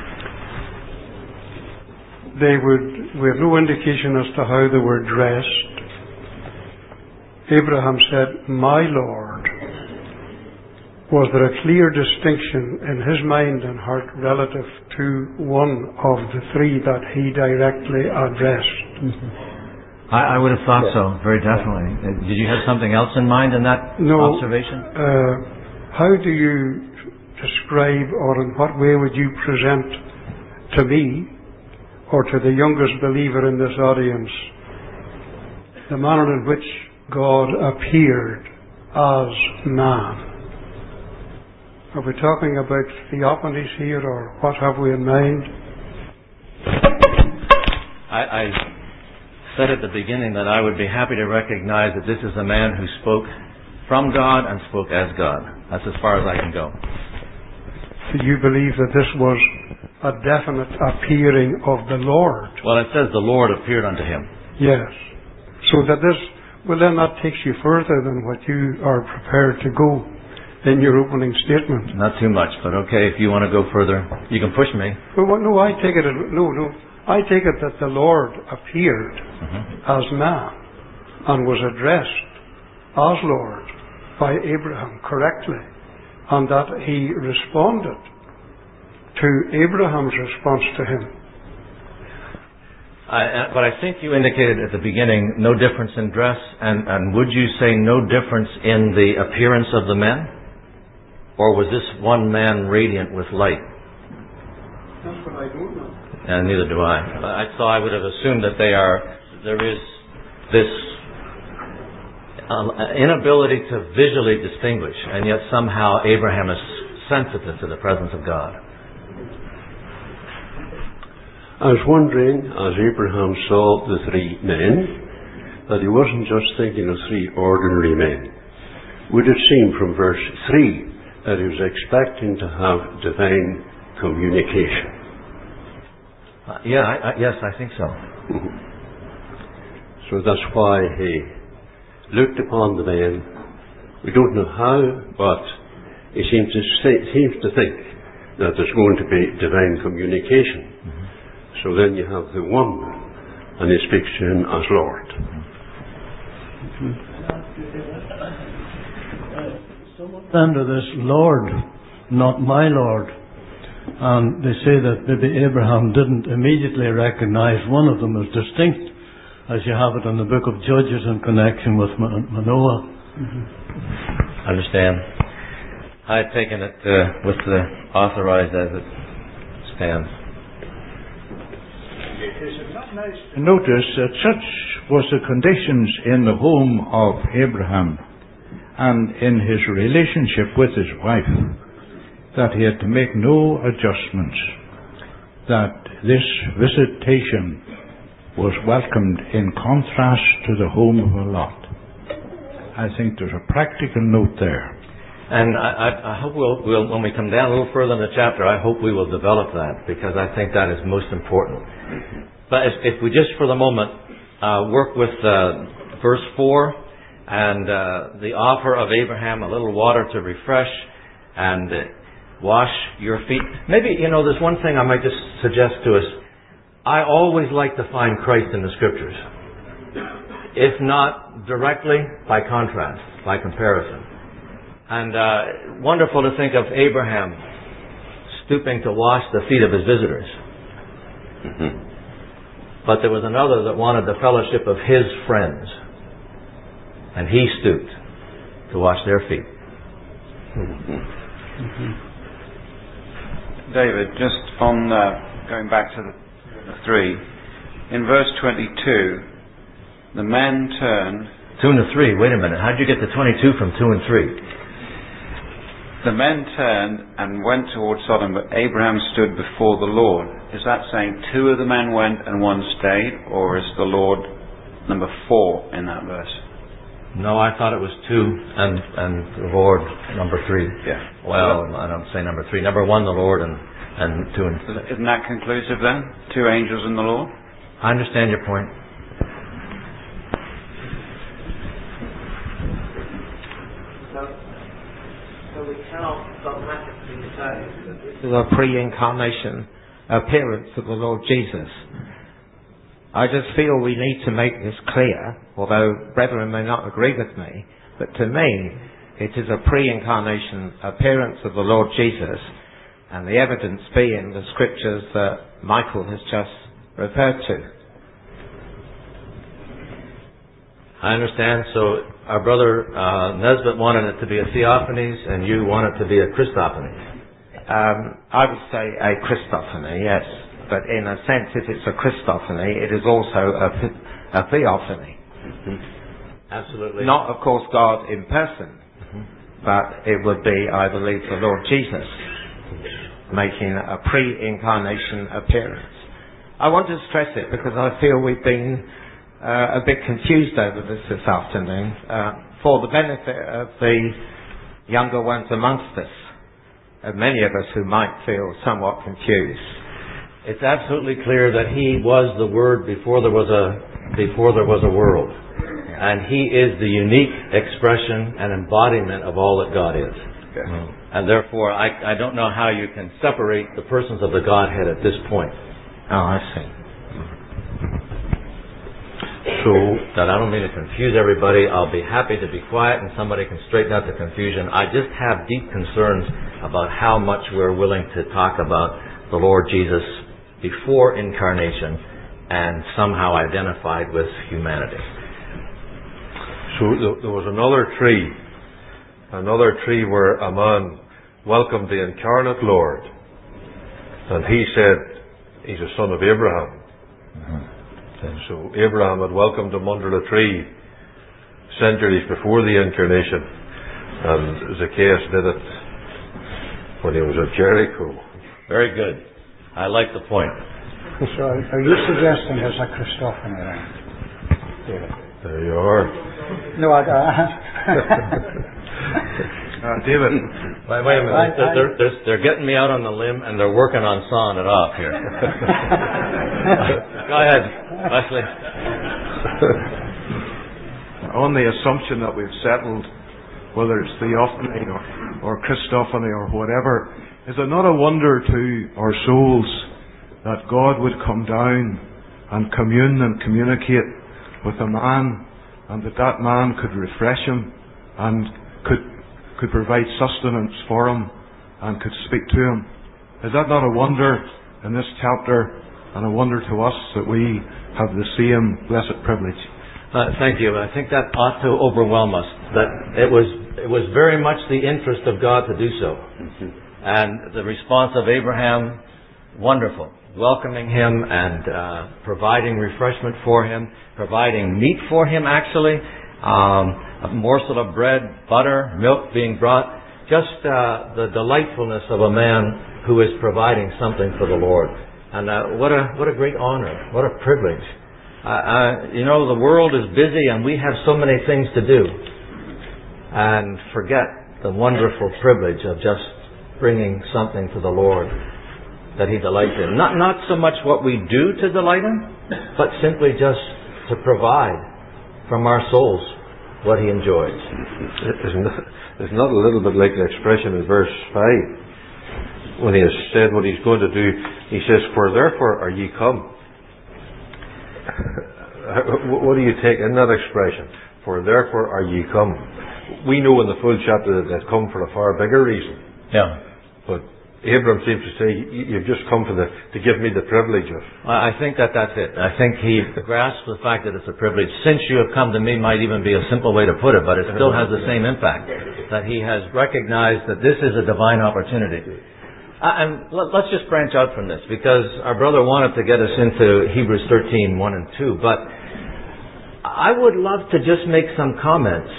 S11: we have no indication as to how they were dressed. Abraham said, "My Lord." Was there a clear distinction in his mind and heart relative to one of the three that he directly addressed?
S1: I would have thought so, very definitely. Did you have something else in mind in that observation?
S11: How do you describe, or in what way would you present to me, or to the youngest believer in this audience, the manner in which God appeared as man? Are we talking about theophanies here, or what have we in mind?
S8: I said at the beginning that I would be happy to recognize that this is a man who spoke from God and spoke as God. That's as far as I can go.
S11: Do you believe that this was a definite appearing of the Lord?
S8: Well, it says the Lord appeared unto him.
S11: Yes. So that this, well then that takes you further than what you are prepared to go in your opening statement.
S8: Not too much, but okay, if you want to go further, you can push me.
S11: Well, no, I take it that the Lord appeared as man and was addressed as Lord by Abraham correctly, and that he responded to Abraham's response to him.
S8: But I think you indicated at the beginning no difference in dress, and would you say no difference in the appearance of the men? Or was this one man radiant with light?
S11: That's what I don't know.
S8: And neither do I. So I would have assumed that there is this inability to visually distinguish, and yet somehow Abraham is sensitive to the presence of God.
S12: I was wondering, as Abraham saw the three men, that he wasn't just thinking of three ordinary men. Would it seem from verse 3 that he was expecting to have divine communication?
S8: Yes, I think so.
S12: So that's why he looked upon the men. We don't know how, but he seems to think that there's going to be divine communication. So then you have the one, and he speaks to him as Lord.
S13: Under this Lord, not my Lord. And they say that maybe Abraham didn't immediately recognize one of them as distinct, as you have it in the book of Judges in connection with Manoah.
S8: Understand. I had taken it with the authorized as it stands.
S14: Is it not nice to notice that such was the conditions in the home of Abraham and in his relationship with his wife, that he had to make no adjustments, that this visitation was welcomed in contrast to the home of Lot. I think there's a practical note there.
S8: And I hope we'll, when we come down a little further in the chapter, I hope we will develop that, because I think that is most important. But if we just for the moment work with verse 4 and the offer of Abraham, a little water to refresh and wash your feet. Maybe, there's one thing I might just suggest to us. I always like to find Christ in the Scriptures. If not directly, by contrast, by comparison. And wonderful to think of Abraham stooping to wash the feet of his visitors. Mm-hmm. But there was another that wanted the fellowship of his friends. And he stooped to wash their feet.
S15: Mm-hmm. David, just on going back to the 3, in verse 22, the men turned...
S8: 2 and 3, wait a minute. How did you get to 22 from 2 and 3?
S15: The men turned and went towards Sodom, but Abraham stood before the Lord. Is that saying 2 of the men went and 1 stayed, or is the Lord number 4 in that verse?
S8: No, I thought it was 2 and the Lord number 3.
S15: Yeah.
S8: Well, I don't say number 3. Number 1, the Lord, and 2 and 3.
S15: Isn't that conclusive then? 2 angels and the Lord?
S8: I understand your point.
S16: So we cannot dogmatically say that this is a pre-incarnation appearance of the Lord Jesus. I just feel we need to make this clear, although brethren may not agree with me, but to me it is a pre-incarnation appearance of the Lord Jesus, and the evidence being the scriptures that Michael has just referred to.
S8: I understand. So our brother Nesbitt wanted it to be a theophanies, and you want it to be a Christophanies.
S16: I would say a Christophany, yes. But in a sense, if it's a Christophany, it is also a theophany.
S8: Mm-hmm. Absolutely.
S16: Not, of course, God in person, but it would be, I believe, the Lord Jesus making a pre-incarnation appearance. I want to stress it because I feel we've been a bit confused over this afternoon, for the benefit of the younger ones amongst us, and many of us who might feel somewhat confused.
S8: It's absolutely clear that He was the Word before there was a world. And He is the unique expression and embodiment of all that God is.
S15: Okay.
S8: And therefore, I don't know how you can separate the persons of the Godhead at this point.
S16: Oh, I see.
S8: So, that I don't mean to confuse everybody. I'll be happy to be quiet and somebody can straighten out the confusion. I just have deep concerns about how much we're willing to talk about the Lord Jesus before incarnation and somehow identified with humanity.
S2: So there was another tree where a man welcomed the incarnate Lord, and he said he's a son of Abraham. And so Abraham had welcomed him under the tree centuries before the incarnation, and Zacchaeus did it when he was at Jericho.
S8: Very good. I like the point.
S6: So are you suggesting there's a Christophany then? David?
S2: There you are.
S6: No,
S2: David.
S8: Wait a minute. They're getting me out on the limb and they're working on sawing it off here. Go ahead, Wesley.
S10: On the assumption that we've settled whether it's theophany or Christophany or whatever, is it not a wonder to our souls that God would come down and commune and communicate with a man, and that man could refresh him and could provide sustenance for him and could speak to him? Is that not a wonder in this chapter, and a wonder to us that we have the same blessed privilege?
S8: Thank you. I think that ought to overwhelm us. That it was very much the interest of God to do so. Mm-hmm. And the response of Abraham, wonderful. Welcoming him and providing refreshment for him, providing meat for him actually, a morsel of bread, butter, milk being brought. Just the delightfulness of a man who is providing something for the Lord. And what a great honor, what a privilege. The world is busy and we have so many things to do. And forget the wonderful privilege of just bringing something to the Lord that He delights in. Not so much what we do to delight Him, but simply just to provide from our souls what He enjoys.
S2: It's not a little bit like the expression in verse 5 when He has said what He's going to do. He says, "For therefore are ye come." What do you take in that expression? For therefore are ye come. We know in the full chapter that they've come for a far bigger reason.
S8: Yeah.
S2: But Abram seems to say, you've just come to give me the privilege of...
S8: I think that's it. I think he grasps the fact that it's a privilege. Since you have come to me might even be a simple way to put it, but it still has the same impact. That he has recognized that this is a divine opportunity. And let's just branch out from this, because our brother wanted to get us into Hebrews 13, 1 and 2, but I would love to just make some comments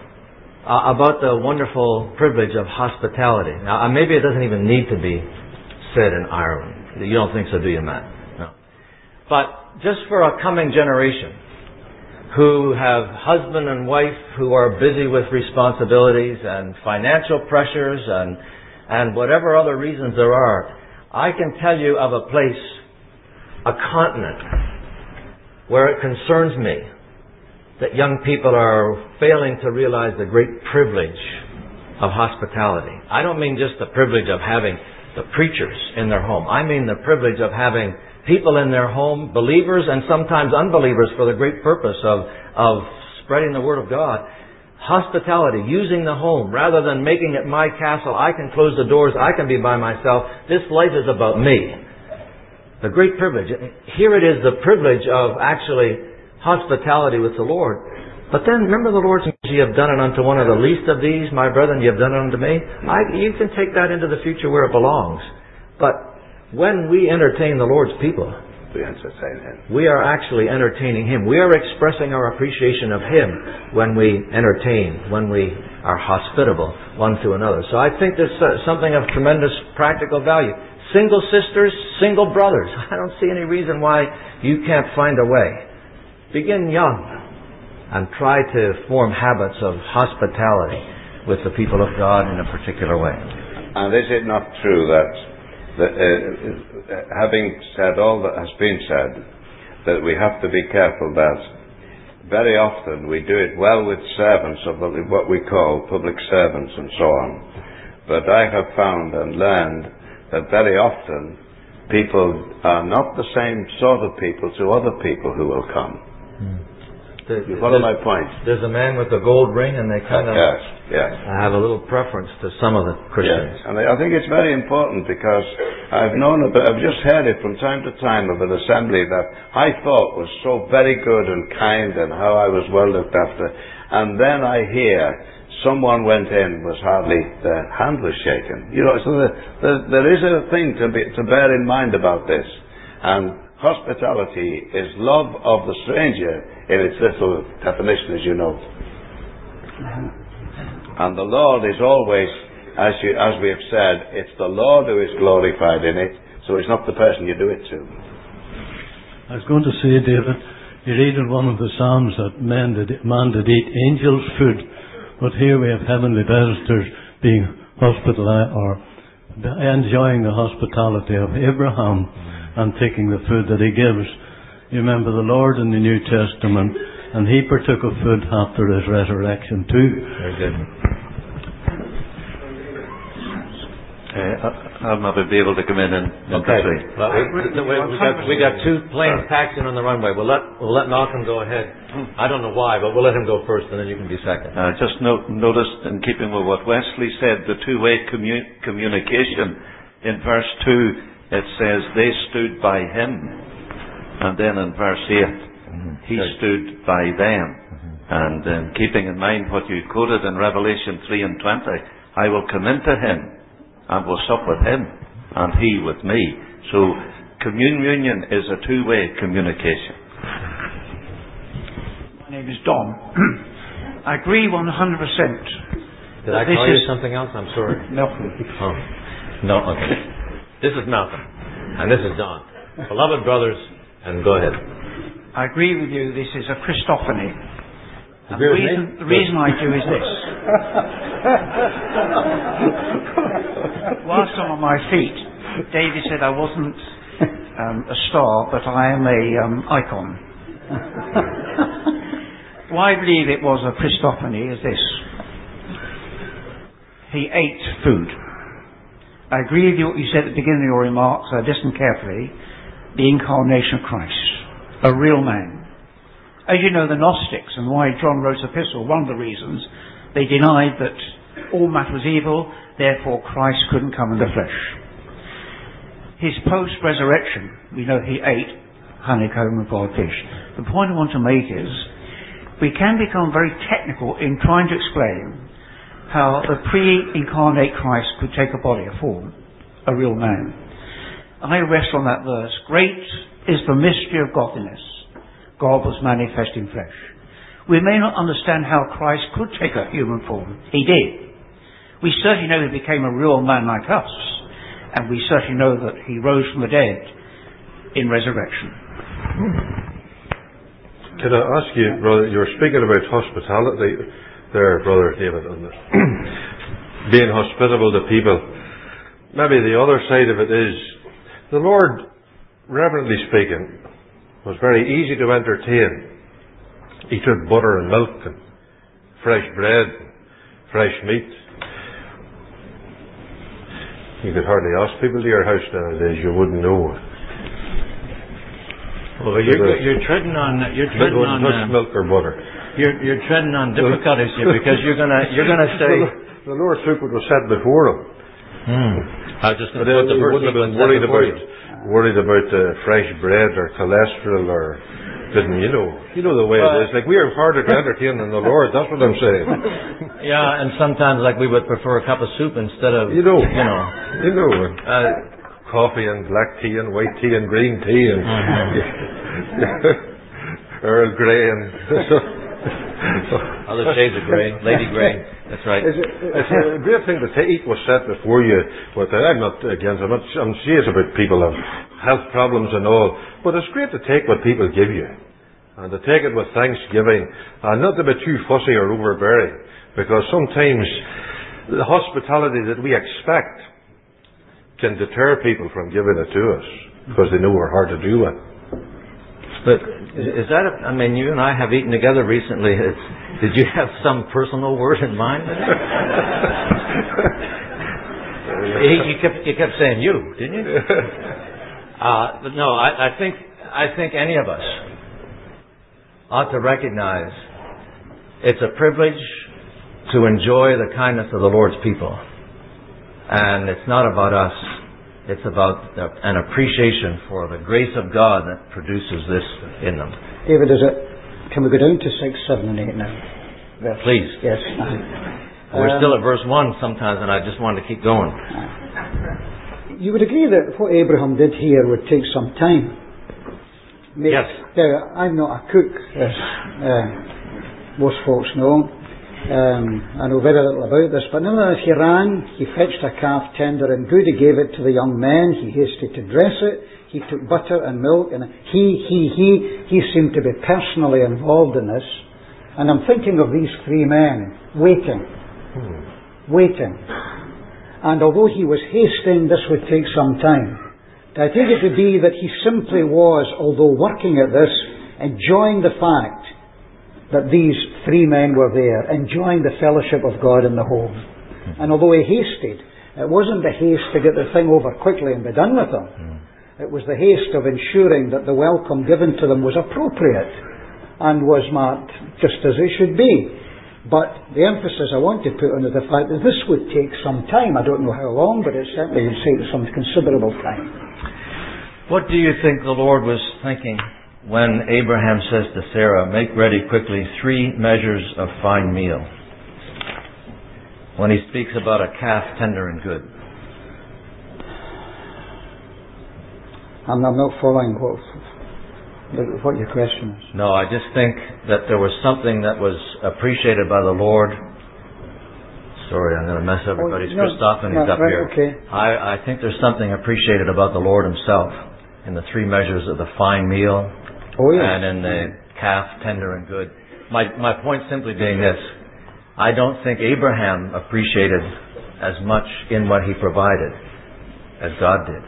S8: about the wonderful privilege of hospitality. Now, maybe it doesn't even need to be said in Ireland. You don't think so, do you, Matt? No. But just for a coming generation who have husband and wife who are busy with responsibilities and financial pressures and whatever other reasons there are, I can tell you of a place, a continent, where it concerns me that young people are failing to realize the great privilege of hospitality. I don't mean just the privilege of having the preachers in their home. I mean the privilege of having people in their home, believers and sometimes unbelievers, for the great purpose of spreading the Word of God. Hospitality, using the home, rather than making it my castle. I can close the doors, I can be by myself. This life is about me. The great privilege. Here it is, the privilege of actually hospitality with the Lord. But then remember the Lord says, "You have done it unto one of the least of these, my brethren, you have done it unto me." You can take that into the future where it belongs. But when we entertain the Lord's people,
S4: we entertain Him.
S8: We are actually entertaining Him. We are expressing our appreciation of Him when we entertain, when we are hospitable one to another. So I think there's something of tremendous practical value. Single sisters, single brothers. I don't see any reason why you can't find a way. Begin young and try to form habits of hospitality with the people of God in a particular way.
S4: And is it not true that having said all that has been said, that we have to be careful that very often we do it well with servants of what we call public servants and so on. But I have found and learned that very often people are not the same sort of people to other people who will come. You follow my point?
S8: There's a man with a gold ring, and they kind of have a little preference to some of the Christians.
S4: Yes, and I think it's very important, because I've just heard it from time to time of an assembly that I thought was so very good and kind, and how I was well looked after, and then I hear someone went in, was hardly, the hand was shaken. You know, so there is a thing to bear in mind about this, and hospitality is love of the stranger in its little definition, as you know. And the Lord is always, as we have said, it's the Lord who is glorified in it, so it's not the person you do it to.
S13: I was going to say, David, you read in one of the Psalms that man did eat angels' food, but here we have heavenly visitors being hospitalized or enjoying the hospitality of Abraham and taking the food that he gives. You remember the Lord in the New Testament, and He partook of food after His resurrection too.
S8: Very good.
S3: I'll not be able to come in and
S8: okay. Well, we got two planes taxiing on the runway. We'll let Malcolm go ahead. I don't know why, but we'll let him go first, and then you can be second.
S3: Just notice, in keeping with what Wesley said, the two-way communication. In verse 2, it says they stood by Him, and then in verse 8, He stood by them. And keeping in mind what you quoted in Revelation 3 and 20, I will come into Him and will sup with Him, and He with me. So communion is a two-way communication.
S9: My name is Don. I agree 100%.
S8: Did I call you something else? I'm sorry.
S9: Malcolm.
S8: Oh. No, okay. This is Malcolm, and this is Don. Beloved brothers, and go ahead.
S9: I agree with you, this is a Christophany. And the reason I do is this. Whilst I'm on my feet, David said I wasn't a star, but I am a icon. Why I believe it was a Christophany is this. He ate food. I agree with you what you said at the beginning of your remarks. I listened carefully. The incarnation of Christ. A real man. As you know, the Gnostics, and why John wrote the epistle, one of the reasons, they denied that all matter was evil, therefore Christ couldn't come in the flesh. His post-resurrection, we know he ate honeycomb and boiled fish. The point I want to make is, we can become very technical in trying to explain how the pre-incarnate Christ could take a body, a form, a real man. I rest on that verse. Great is the mystery of godliness. God was manifest in flesh. We may not understand how Christ could take a human form. He did. We certainly know he became a real man like us. And we certainly know that he rose from the dead in resurrection.
S2: Can I ask you, brother, you were speaking about hospitality there, Brother David, and being hospitable to people. Maybe the other side of it is, the Lord, reverently speaking, was very easy to entertain. He took butter and milk and fresh bread, fresh meat. You could hardly ask people to your house nowadays, you wouldn't know.
S1: Well, you're treading on
S2: milk or butter.
S1: You're treading on difficulties here because you're gonna say
S2: the Lord took what was set before him.
S1: I was just going to put the verse.
S2: He wouldn't have been worried about fresh bread or cholesterol or didn't you know the way it is. Like we are harder to entertain than the Lord. That's what I'm saying.
S1: Yeah, and sometimes like we would prefer a cup of soup instead of
S2: coffee and black tea and white tea and green tea and Earl Grey and
S1: other shades of grey, Lady Grey. That's right.
S2: It's a great thing to eat what's set before you. But I'm not against. I'm serious about people have health problems and all. But it's great to take what people give you and to take it with thanksgiving and not to be too fussy or overbearing, because sometimes the hospitality that we expect can deter people from giving it to us because they know we're hard to do with.
S1: But is that? I mean, you and I have eaten together recently. Did you have some personal word in mind? You kept saying you, didn't you? But no, I think any of us ought to recognize it's a privilege to enjoy the kindness of the Lord's people. And it's not about us. It's about an appreciation for the grace of God that produces this in them.
S6: David, can we go down to 6, 7 and 8 now?
S1: Please.
S6: Yes.
S1: We're still at verse 1 sometimes, and I just wanted to keep going.
S6: You would agree that what Abraham did here would take some time?
S1: Yes.
S6: I'm not a cook, as most folks know. I know very little about this, but nevertheless he ran, he fetched a calf tender and good, he gave it to the young men, he hasted to dress it, he took butter and milk, and he seemed to be personally involved in this. And I'm thinking of these 3 men waiting. And although he was hasting, this would take some time. I take it to be that he simply was, although working at this, enjoying the fact that these 3 men were there, enjoying the fellowship of God in the home. And although he hasted, it wasn't the haste to get the thing over quickly and be done with them. It was the haste of ensuring that the welcome given to them was appropriate and was marked just as it should be. But the emphasis I want to put on is the fact that this would take some time. I don't know how long, but it certainly would take some considerable time.
S1: What do you think the Lord was thinking when Abraham says to Sarah, make ready quickly 3 measures of fine meal? When he speaks about a calf tender and good.
S6: I'm not following what your question is.
S1: No, I just think that there was something that was appreciated by the Lord. Sorry, I'm going to mess everybody's Christoph and he's up here.
S6: Okay.
S1: I think there's something appreciated about the Lord himself in the 3 measures of the fine meal.
S6: Oh, yes.
S1: And in the calf, tender and good. My point simply being this. I don't think Abraham appreciated as much in what he provided as God did.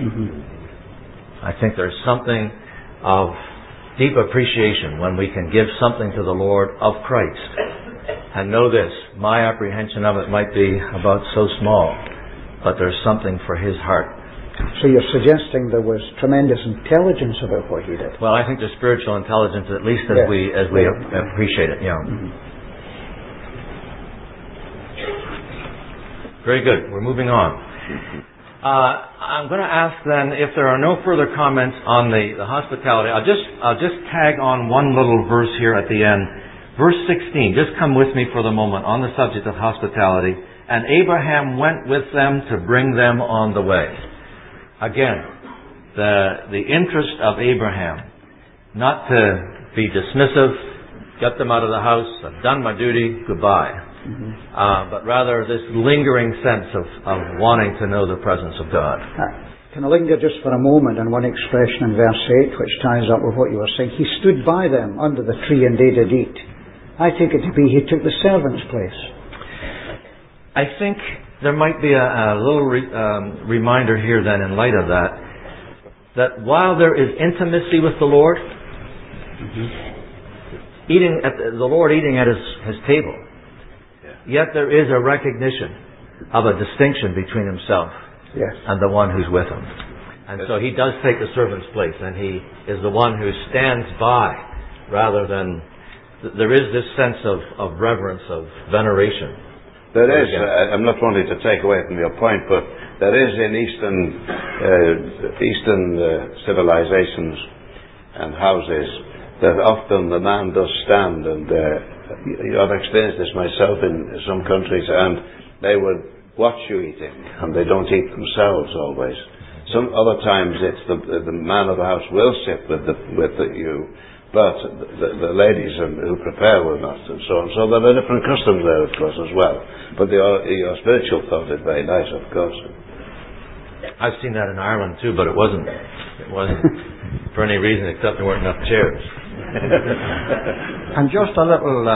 S1: I think there's something of deep appreciation when we can give something to the Lord of Christ. And know this, my apprehension of it might be about so small, but there's something for His heart.
S6: So you're suggesting there was tremendous intelligence about what he did?
S1: Well, I think there's spiritual intelligence, at least as we appreciate it. Yeah. Very good. We're moving on. I'm going to ask then if there are no further comments on the hospitality. I'll just tag on one little verse here at the end. Verse 16. Just come with me for the moment on the subject of hospitality. And Abraham went with them to bring them on the way. Again, the interest of Abraham, not to be dismissive, get them out of the house, I've done my duty, goodbye. But rather this lingering sense of wanting to know the presence of God.
S6: Can I linger just for a moment on one expression in verse 8 which ties up with what you were saying? He stood by them under the tree and they did eat. I take it to be he took the servant's place.
S1: I think there might be a little reminder here then in light of that while there is intimacy with the Lord, the Lord eating at his table, yet there is a recognition of a distinction between himself and the one who's with him. And so he does take the servant's place, and he is the one who stands by rather than... There is this sense of reverence, of veneration.
S4: There is, I'm not wanting to take away from your point, but there is in Eastern civilizations and houses that often the man does stand, and I've experienced this myself in some countries, and they would watch you eating, and they don't eat themselves always. Some other times it's the man of the house will sit with you, but the ladies who prepare will not, and so on. So there are different customs there, of course, as well. But your spiritual thought is very nice, of course.
S1: I've seen that in Ireland too, but it wasn't for any reason except there weren't enough chairs.
S17: And just a little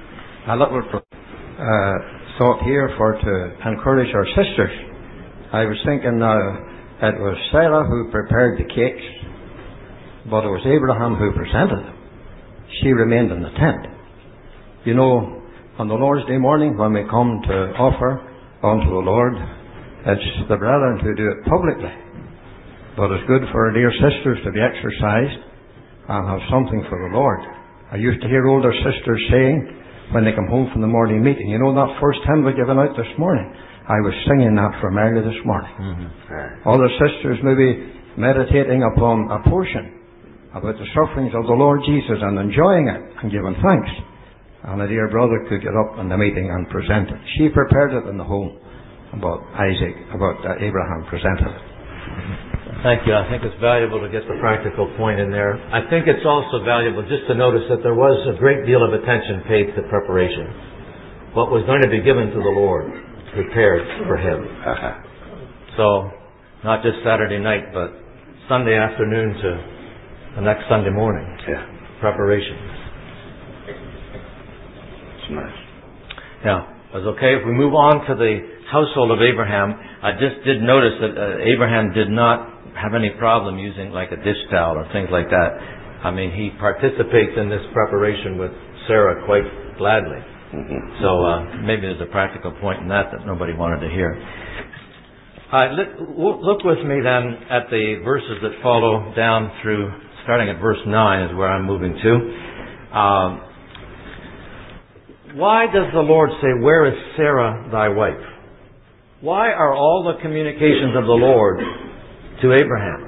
S17: thought here to encourage our sisters. I was thinking it was Sarah who prepared the cakes, but it was Abraham who presented them. She remained in the tent. You know, on the Lord's Day morning when we come to offer unto the Lord, it's the brethren who do it publicly. But it's good for our dear sisters to be exercised and have something for the Lord. I used to hear older sisters saying when they come home from the morning meeting, you know that first hymn we given out this morning? I was singing that from early this morning. Other sisters maybe meditating upon a portion about the sufferings of the Lord Jesus and enjoying it and giving thanks. And a dear brother could get up in the meeting and present it. She prepared it in the home about Abraham presented it.
S1: Thank you. I think it's valuable to get the practical point in there. I think it's also valuable just to notice that there was a great deal of attention paid to preparation. What was going to be given to the Lord, prepared for Him. So, not just Saturday night, but Sunday afternoon to the next Sunday morning. Preparation.
S4: It's nice.
S1: Yeah. It was okay. If we move on to the household of Abraham, I just did notice that Abraham did not have any problem using like a dish towel or things like that. I mean, he participates in this preparation with Sarah quite gladly. So maybe there's a practical point in that nobody wanted to hear. Look with me then at the verses that follow down through, starting at verse 9 is where I'm moving to. Why does the Lord say, "Where is Sarah thy wife"? Why are all the communications of the Lord to Abraham?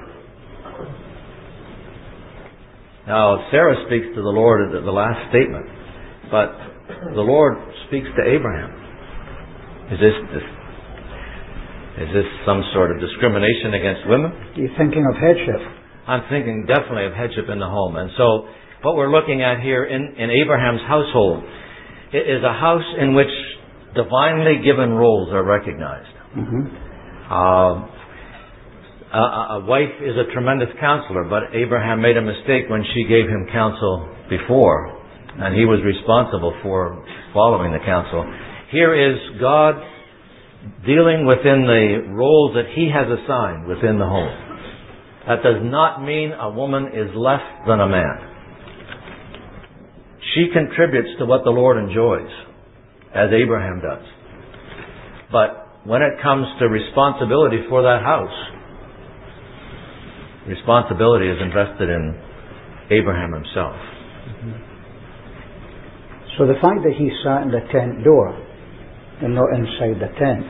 S1: Now, Sarah speaks to the Lord at the last statement, but the Lord speaks to Abraham. Is this some sort of discrimination against women?
S6: Are you thinking of headship?
S1: I'm thinking definitely of headship in the home. And so what we're looking at here in Abraham's household is a house in which divinely given roles are recognized. A wife is a tremendous counselor, but Abraham made a mistake when she gave him counsel before, and he was responsible for following the counsel. Here is God dealing within the roles that He has assigned within the home. That does not mean a woman is less than a man. She contributes to what the Lord enjoys, as Abraham does. But when it comes to responsibility for that house, responsibility is invested in Abraham himself.
S6: So the fact that he sat in the tent door and not inside the tent.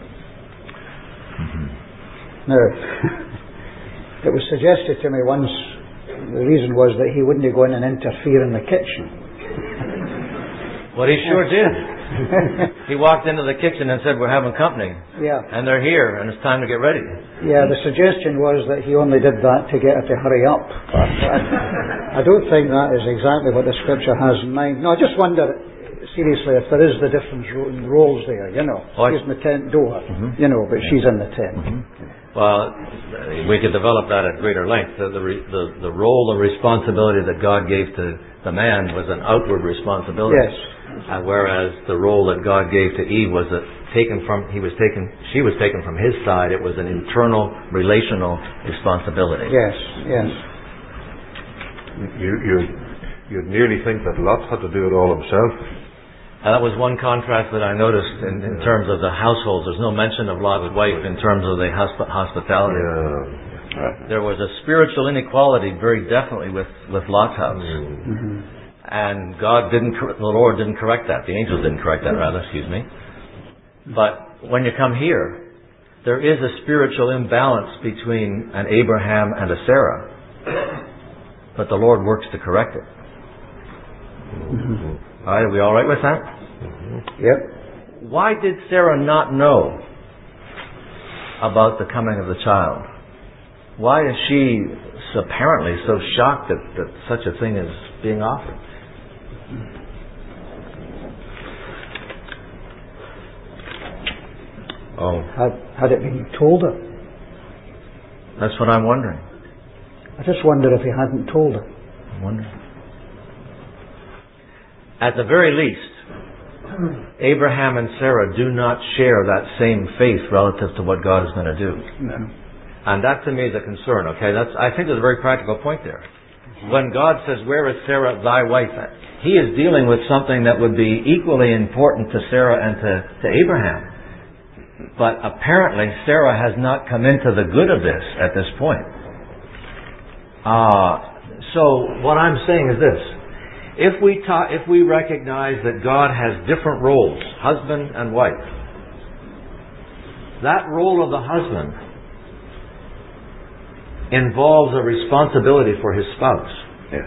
S6: Now, it was suggested to me once, the reason was that he wouldn't go in and interfere in the kitchen.
S1: Well, he sure did. He walked into the kitchen and said, "We're having company."
S6: Yeah.
S1: And they're here, and it's time to get ready.
S6: Yeah, the suggestion was that he only did that to get her to hurry up. But I don't think that is exactly what the Scripture has in mind. No, I just wonder, seriously, if there is the difference in roles there, you know. He's in the tent door, you know, but she's in the tent.
S1: Well, we could develop that at greater length. The role and responsibility that God gave to the man was an outward responsibility.
S6: Yes.
S1: Whereas the role that God gave to Eve was that she was taken from his side. It was an internal, relational responsibility.
S6: Yes, yes.
S2: You'd nearly think that Lot had to do it all himself.
S1: That was one contrast that I noticed in terms of the households. There's no mention of Lot's wife in terms of the hospitality. There was a spiritual inequality very definitely with Lot's house. And the Lord didn't correct that. The angels didn't correct that, rather, excuse me. But when you come here, there is a spiritual imbalance between an Abraham and a Sarah. But the Lord works to correct it. All right, are we all right with that?
S6: Yep.
S1: Why did Sarah not know about the coming of the child? Why is she apparently so shocked that such a thing is being offered?
S6: Had it been told her?
S1: That's what I'm wondering.
S6: I just wonder if he hadn't told her.
S1: I wonder. At the very least, Abraham and Sarah do not share that same faith relative to what God is going to do.
S6: No.
S1: And that to me is a concern, okay? I think there's a very practical point there. When God says, "Where is Sarah, thy wife?" He is dealing with something that would be equally important to Sarah and to Abraham. But apparently Sarah has not come into the good of this at this point. So what I'm saying is this. If we recognize that God has different roles, husband and wife, that role of the husband involves a responsibility for his spouse.
S2: Yes.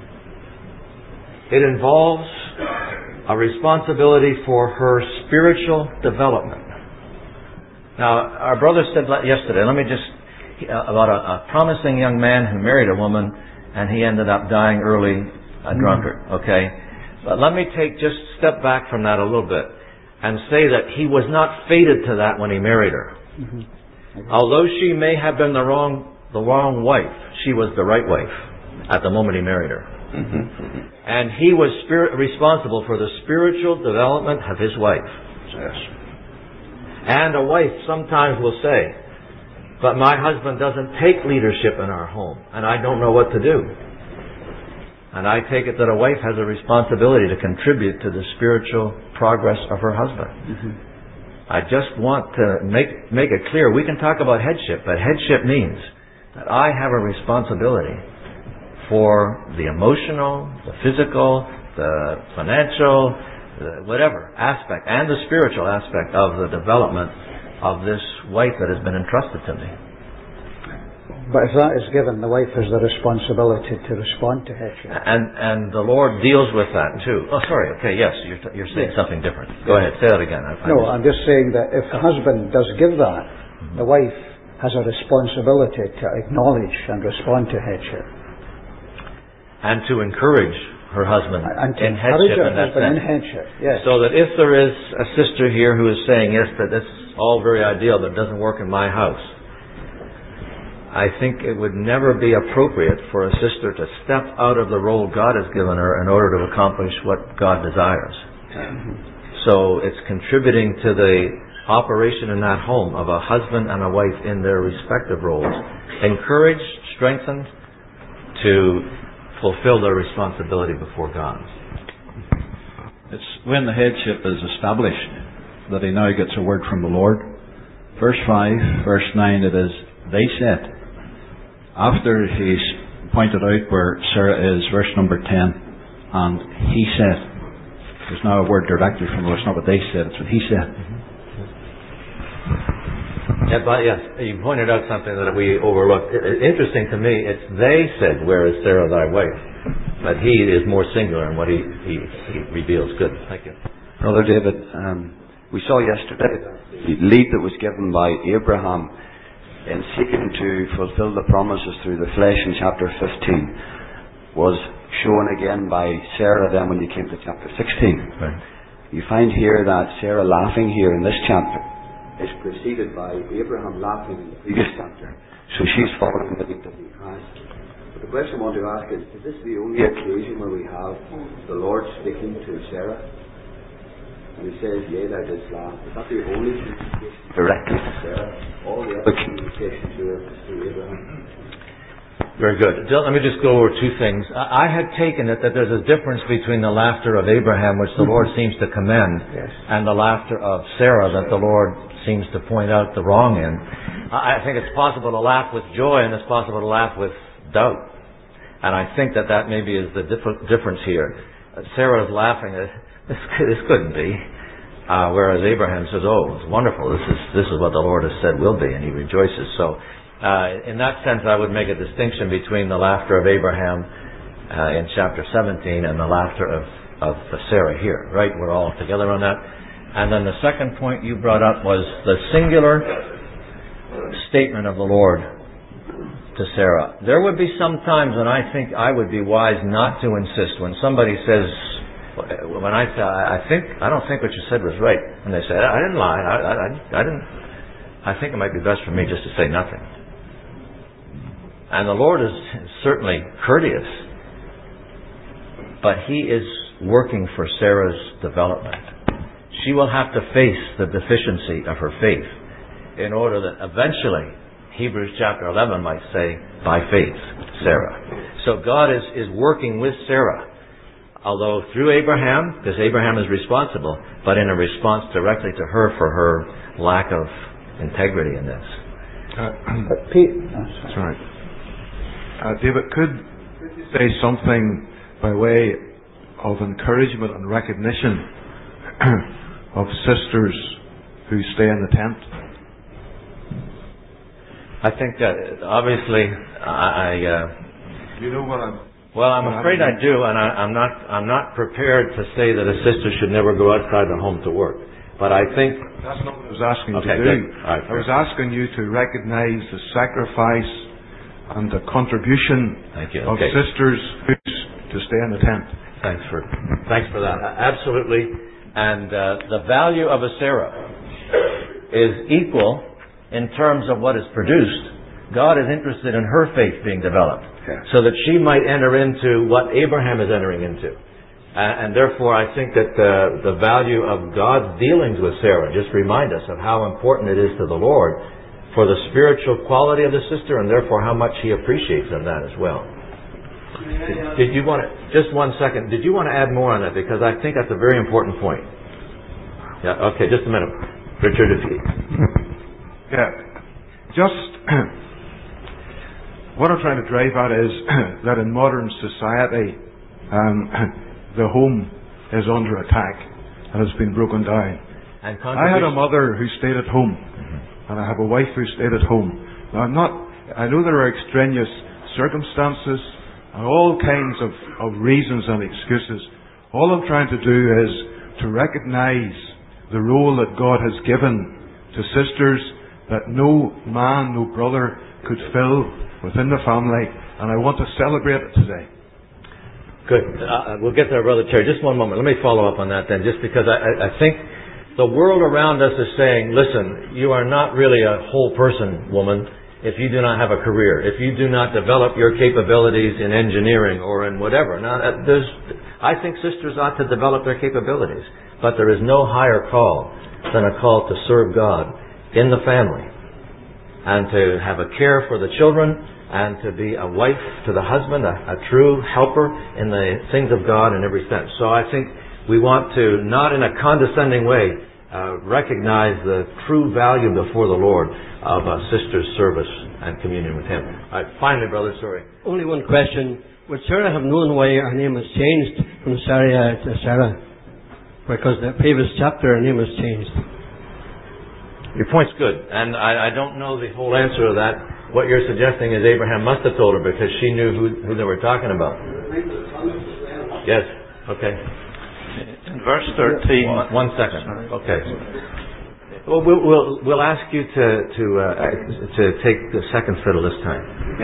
S1: It involves a responsibility for her spiritual development. Now, our brother said yesterday, about a promising young man who married a woman and he ended up dying early, a drunkard, okay? But let me just step back from that a little bit and say that he was not fated to that when he married her. Although she may have been the wrong wife, she was the right wife at the moment he married her. And he was responsible for the spiritual development of his wife.
S2: Yes.
S1: And a wife sometimes will say, "But my husband doesn't take leadership in our home, and I don't know what to do." And I take it that a wife has a responsibility to contribute to the spiritual progress of her husband. I just want to make it clear, we can talk about headship, but headship means that I have a responsibility for the emotional, the physical, the financial, whatever aspect, and the spiritual aspect of the development of this wife that has been entrusted to me.
S6: But if that is given, the wife has the responsibility to respond to headship.
S1: And the Lord deals with that too. Oh, sorry. Okay, yes, you're saying something different. Go ahead, say that again.
S6: I'm just saying that if the husband does give that, the wife has a responsibility to acknowledge and respond to headship.
S1: And to encourage her husband in headship in that sense.
S6: In headship, yes.
S1: So that if there is a sister here who is saying, yes, that this is all very ideal, but it doesn't work in my house, I think it would never be appropriate for a sister to step out of the role God has given her in order to accomplish what God desires. So it's contributing to the operation in that home of a husband and a wife in their respective roles, encouraged, strengthened to fulfill their responsibility before God.
S5: It's when the headship is established that he now gets a word from the Lord. Verse 5, verse 9 it is, they said. After he's pointed out where Sarah is, verse number 10, and he said. There's now a word directly from the Lord. It's not what they said, it's what he said.
S8: Yeah, but yes, you pointed out something that we overlooked. Interesting to me, it's they said, where is Sarah thy wife? But he is more singular in what he reveals. Good, thank you.
S18: Brother David, we saw yesterday the lead that was given by Abraham in seeking to fulfill the promises through the flesh in chapter 15 was shown again by Sarah then when you came to chapter 16.
S1: Right.
S18: You find here that Sarah laughing here in this chapter is preceded by Abraham laughing in the previous chapter. So she's following the lead that he has. But the question I want to ask is this the only occasion where we have the Lord speaking to Sarah? And he says, yea, thou didst laugh. Is that the only communication directly to Sarah? All the other communications were to Abraham.
S8: Very good. Let me just go over two things. I had taken it that there's a difference between the laughter of Abraham, which the Lord seems to commend, and the laughter of Sarah that the Lord seems to point out the wrong in. I think it's possible to laugh with joy, and it's possible to laugh with doubt. And I think that maybe is the difference here. Sarah's laughing. This couldn't be. Whereas Abraham says, oh, it's wonderful. This is what the Lord has said will be, and he rejoices. So, in that sense, I would make a distinction between the laughter of Abraham in chapter 17 and the laughter of Sarah here. Right? We're all together on that. And then the second point you brought up was the singular statement of the Lord to Sarah. There would be some times when I think I would be wise not to insist when somebody says, when I say, I don't think what you said was right. And they say, I didn't lie. I didn't. I think it might be best for me just to say nothing. And the Lord is certainly courteous, but He is working for Sarah's development. She will have to face the deficiency of her faith in order that eventually, Hebrews chapter 11 might say, by faith, Sarah. So God is working with Sarah, although through Abraham, because Abraham is responsible, but in a response directly to her for her lack of integrity in this.
S10: That's right. David, could you say something by way of encouragement and recognition of sisters who stay in the tent?
S8: I think that obviously
S10: you know what I'm.
S8: Well, I'm afraid I do, and I'm not prepared to say that a sister should never go outside the home to work. But I think
S10: that's not what I was asking you to do.
S8: Right,
S10: I was asking you to recognize the sacrifice and the contribution of sisters to stay in the tent.
S8: Thanks for that. Absolutely. And the value of a Sarah is equal in terms of what is produced. God is interested in her faith being developed, so that she might enter into what Abraham is entering into. And therefore, I think that the value of God's dealings with Sarah just remind us of how important it is to the Lord for the spiritual quality of the sister, and therefore how much He appreciates of that as well. Did you want to, just one second, did you want to add more on that? Because I think that's a very important point. Yeah, okay, just a minute. Richard, if you...
S10: Yeah, just what I'm trying to drive at is that in modern society, the home is under attack and has been broken down. I had a mother who stayed at home, and I have a wife who stayed at home. Now, I know there are extraneous circumstances and all kinds of reasons and excuses. All I'm trying to do is to recognize the role that God has given to sisters that no man, no brother could fill within the family, and I want to celebrate it today.
S8: Good. We'll get there, Brother Terry. Just one moment. Let me follow up on that then, just because I think the world around us is saying, listen, you are not really a whole person, woman, if you do not have a career, if you do not develop your capabilities in engineering or in whatever. Now, I think sisters ought to develop their capabilities. But there is no higher call than a call to serve God in the family and to have a care for the children and to be a wife to the husband, a true helper in the things of God in every sense. So I think we want to, not in a condescending way, recognize the true value before the Lord of a sister's service and communion with Him. All right, finally, brother, sorry.
S19: Only one question. Would Sarah have known why her name was changed from Sarah to Sarah? Because the previous chapter her name was changed.
S8: Your point's good, and I don't know the whole answer to that. What you're suggesting is Abraham must have told her because she knew who they were talking about. Yes, okay.
S3: In verse 13...
S8: One second. Okay. Well, we'll ask you to take the second fiddle this time.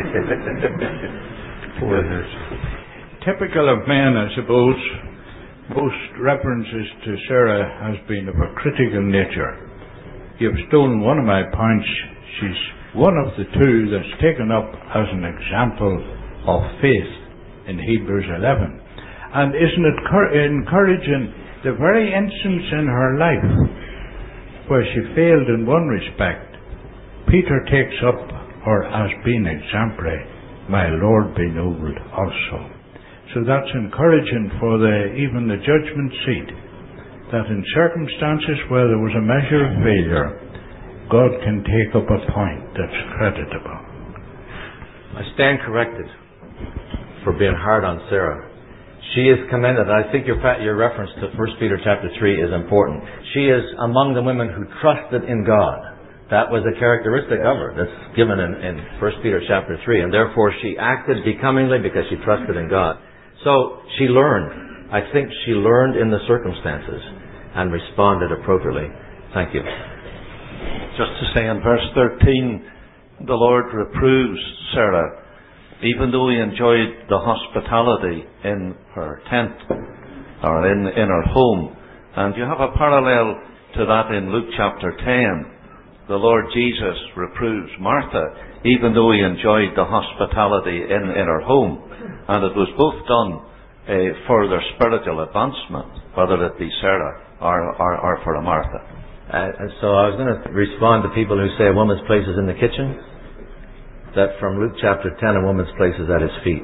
S14: Typical of men, I suppose, most references to Sarah has been of a critical nature. You've stolen one of my points. She's one of the two that's taken up as an example of faith in Hebrews 11. And isn't it encouraging the very instance in her life where she failed in one respect, Peter takes up her as being exemplary, my Lord be nobled also. So that's encouraging for even the judgment seat, that in circumstances where there was a measure of failure, God can take up a point that's creditable.
S8: I stand corrected for being hard on Sarah. She is commended. I think your reference to 1 Peter chapter 3 is important. She is among the women who trusted in God. That was a characteristic of her that's given in 1 Peter chapter 3. And therefore she acted becomingly because she trusted in God. So she learned. I think she learned in the circumstances and responded appropriately. Thank you.
S3: Just to say in verse 13, the Lord reproves Sarah, even though He enjoyed the hospitality in her tent or in her home. And you have a parallel to that in Luke chapter 10. The Lord Jesus reproves Martha, even though He enjoyed the hospitality in her home. And it was both done for their spiritual advancement, whether it be Sarah or for a Martha.
S8: So I was going to respond to people who say a woman's place is in the kitchen. That from Luke chapter 10, a woman's place is at His feet.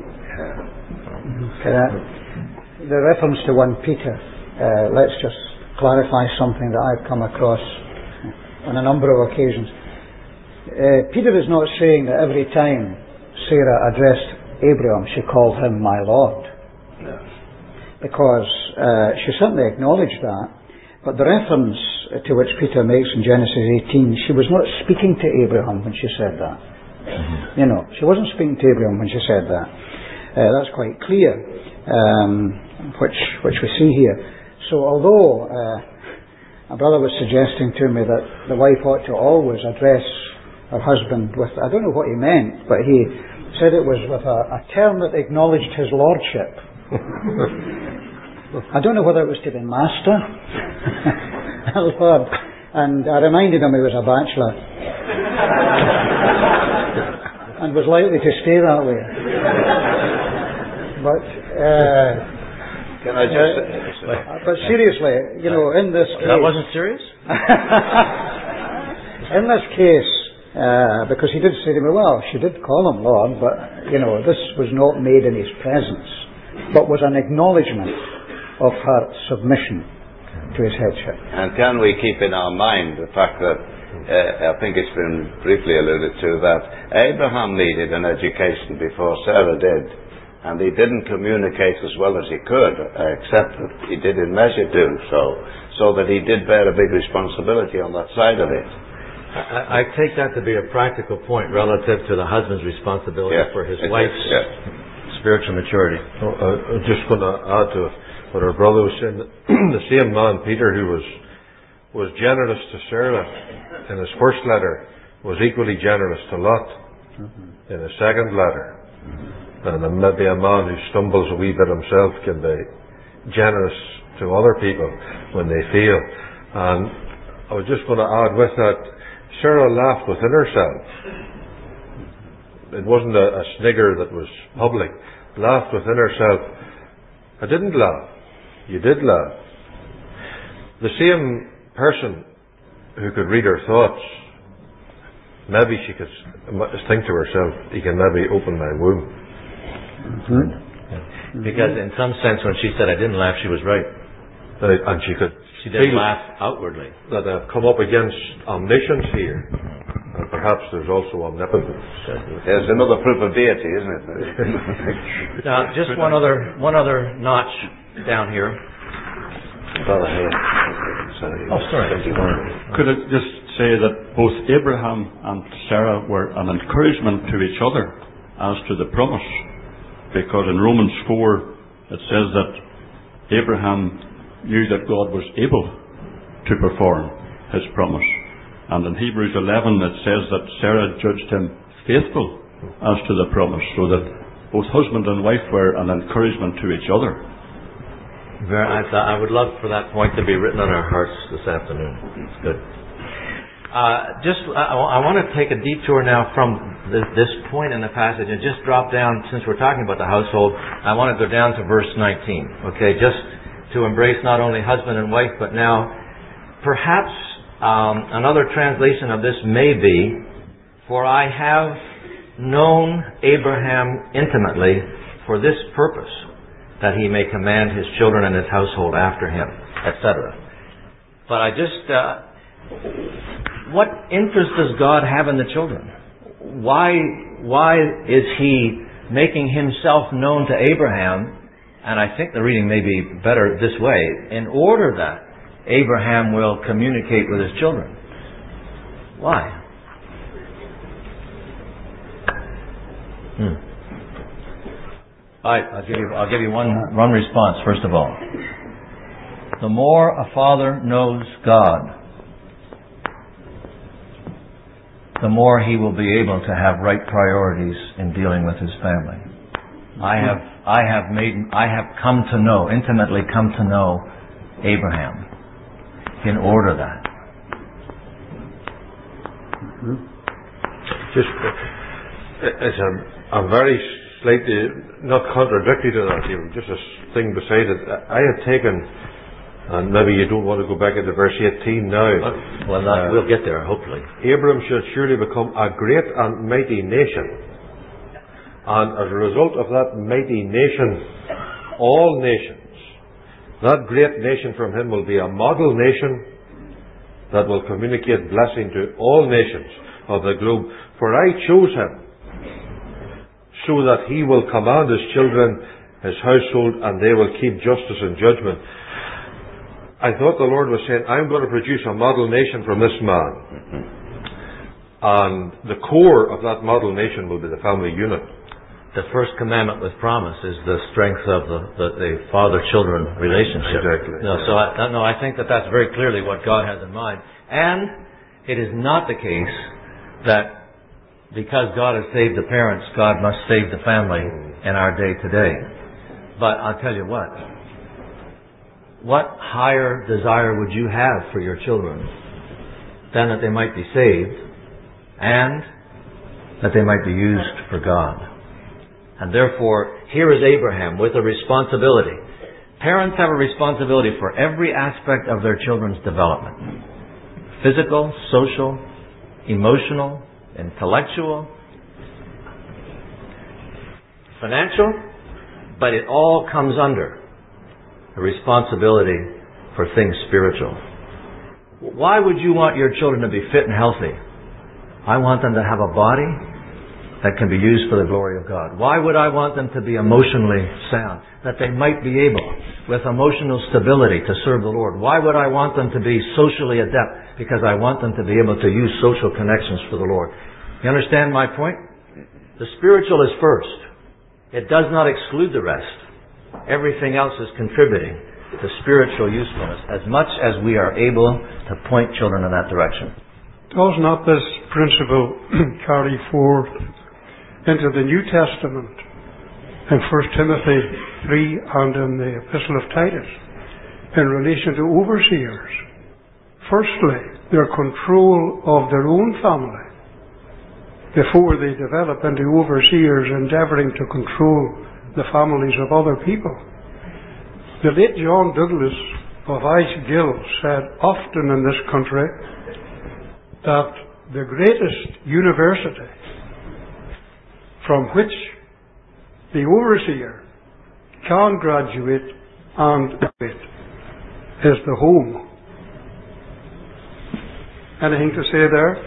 S6: The reference to 1 Peter, let's just clarify something that I've come across on a number of occasions. Peter is not saying that every time Sarah addressed Abraham, she called him my Lord. Because she certainly acknowledged that. But the reference to which Peter makes in Genesis 18, she was not speaking to Abraham when she said that. You know, she wasn't speaking to Abraham when she said that. That's quite clear, which we see here. So although a brother was suggesting to me that the wife ought to always address her husband with, I don't know what he meant, but he said it was with a term that acknowledged his lordship. I don't know whether it was to be master, Lord, and I reminded him he was a bachelor and was likely to stay that way. But
S4: can I just?
S6: But seriously, you know, in this case,
S8: that wasn't serious.
S6: In this case, because he did say to me, well, she did call him Lord, but you know, this was not made in his presence, but was an acknowledgement of her submission to his headship.
S4: And can we keep in our mind the fact that I think it's been briefly alluded to that Abraham needed an education before Sarah did, and he didn't communicate as well as he could, except that he did in measure do so that he did bear a big responsibility on that side of it.
S8: I take that to be a practical point relative to the husband's responsibility for his wife's spiritual maturity.
S2: I'm just going to add to what our brother was saying. The same man, Peter, who was generous to Sarah in his first letter, was equally generous to Lot in his second letter. And maybe a man who stumbles a wee bit himself can be generous to other people when they fail. And I was just going to add with that, Sarah laughed within herself. It wasn't a snigger that was public. Laughed within herself I didn't laugh. You did laugh. The same person who could read her thoughts, maybe she could think to herself, he can maybe open my womb.
S8: Because in some sense, when she said I didn't laugh, she was right.
S2: And she
S8: didn't laugh outwardly.
S2: That I've come up against omniscience here. And perhaps there's also omnipotence.
S4: There's another proof of deity, isn't it?
S8: Now, just one other notch down here. Oh, sorry.
S12: Could I just say that both Abraham and Sarah were an encouragement to each other as to the promise? Because in Romans 4 it says that Abraham knew that God was able to perform his promise. And in Hebrews 11 it says that Sarah judged him faithful as to the promise, so that both husband and wife were an encouragement to each other.
S8: I would love for that point to be written on our hearts this afternoon. It's good. I want to take a detour now from this point in the passage and just drop down, since we're talking about the household, I want to go down to verse 19. Okay, just to embrace not only husband and wife, but now perhaps another translation of this may be, for I have known Abraham intimately for this purpose, that he may command his children and his household after him, etc. But what interest does God have in the children? Why is he making himself known to Abraham? And I think the reading may be better this way, in order that Abraham will communicate with his children. Why? I'll give you one response, first of all. The more a father knows God, the more he will be able to have right priorities in dealing with his family. I have come to know, intimately come to know Abraham in order that.
S2: It's a very slightly, not contradictory to that, even just a thing beside it. I had taken, and maybe you don't want to go back into verse 18 now.
S8: Well, we'll get there, hopefully.
S2: Abram should surely become a great and mighty nation. And as a result of that mighty nation, all nations, that great nation from him will be a model nation that will communicate blessing to all nations of the globe. For I chose him so that he will command his children, his household, and they will keep justice and judgment. I thought the Lord was saying, I'm going to produce a model nation from this man. And the core of that model nation will be the family unit.
S8: The first commandment with promise is the strength of the father-children relationship.
S2: Exactly.
S8: I think that's very clearly what God has in mind. And it is not the case that because God has saved the parents, God must save the family in our day today. But I'll tell you what higher desire would you have for your children than that they might be saved and that they might be used for God? And therefore, here is Abraham with a responsibility. Parents have a responsibility for every aspect of their children's development. Physical, social, emotional, intellectual, financial, but it all comes under a responsibility for things spiritual. Why would you want your children to be fit and healthy? I want them to have a body that can be used for the glory of God. Why would I want them to be emotionally sound? That they might be able, with emotional stability, to serve the Lord. Why would I want them to be socially adept? Because I want them to be able to use social connections for the Lord. You understand my point? The spiritual is first. It does not exclude the rest. Everything else is contributing to spiritual usefulness as much as we are able to point children in that direction.
S11: Does not this principle carry forth into the New Testament in 1 Timothy 3 and in the Epistle of Titus in relation to overseers? Firstly, their control of their own family before they develop into overseers endeavouring to control the families of other people. The late John Douglas of Icegill said often in this country that the greatest university from which the overseer can graduate and graduate is the home. Anything to say there?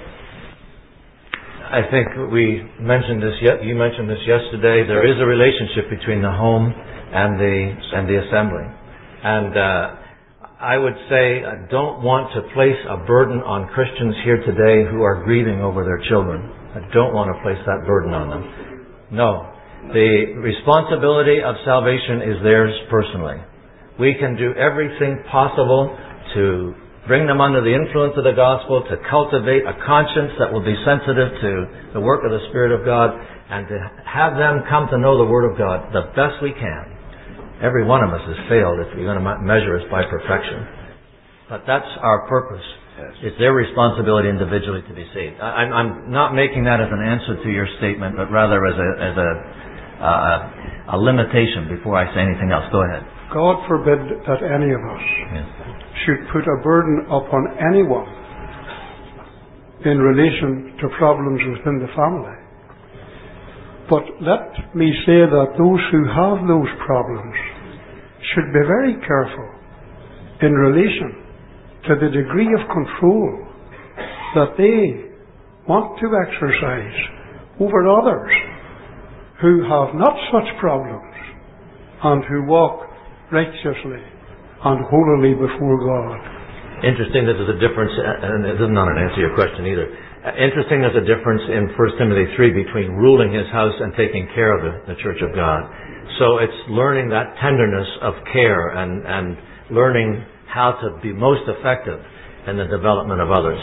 S1: I think we mentioned this. You mentioned this yesterday. There is a relationship between the home and the assembly, and I would say I don't want to place a burden on Christians here today who are grieving over their children. I don't want to place that burden on them. No. The responsibility of salvation is theirs personally. We can do everything possible to bring them under the influence of the gospel, to cultivate a conscience that will be sensitive to the work of the Spirit of God, and to have them come to know the Word of God the best we can. Every one of us has failed if you're going to measure us by perfection. But that's our purpose. It's their responsibility individually to be saved. I'm not making that as an answer to your statement, but rather as a limitation before I say anything else. Go ahead.
S11: God forbid that any of us should put a burden upon anyone in relation to problems within the family. But let me say that those who have those problems should be very careful in relation to the degree of control that they want to exercise over others who have not such problems and who walk righteously and holily before God.
S1: Interesting that there's a difference, and this is not an answer to your question either. Interesting there's a difference in 1 Timothy 3 between ruling his house and taking care of the church of God. So it's learning that tenderness of care and learning how to be most effective in the development of others.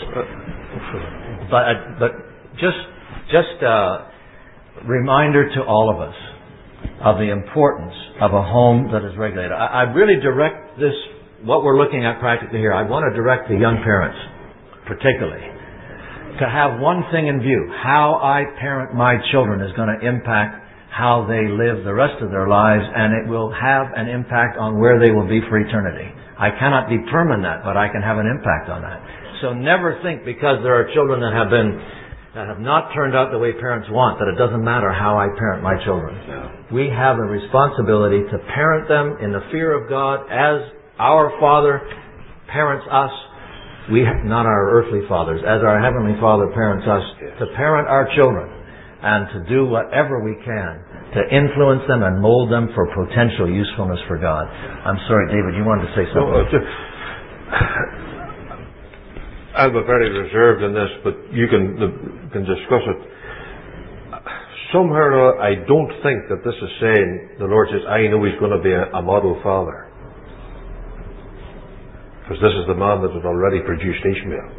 S1: But just a reminder to all of us of the importance of a home that is regulated. I really direct this, what we're looking at practically here, I want to direct the young parents, particularly, to have one thing in view. How I parent my children is going to impact how they live the rest of their lives, and it will have an impact on where they will be for eternity. I cannot determine that, but I can have an impact on that. So never think because there are children that have not turned out the way parents want, that it doesn't matter how I parent my children. We have a responsibility to parent them in the fear of God as our Father parents us. Not our earthly fathers, as our Heavenly Father parents us, to parent our children and to do whatever we can to influence them and mold them for potential usefulness for God. I'm sorry, David, you wanted to say something?
S2: I'll be very reserved in this, but you can discuss it. Somehow I don't think that this is saying, the Lord says, I know he's going to be a model father. Because this is the man that had already produced Ishmael,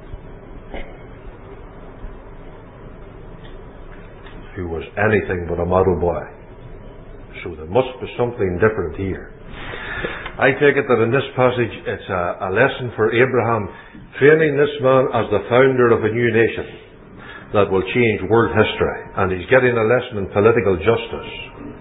S2: who was anything but a model boy. So there must be something different here. I take it that in this passage it's a lesson for Abraham, training this man as the founder of a new nation that will change world history. And he's getting a lesson in political justice.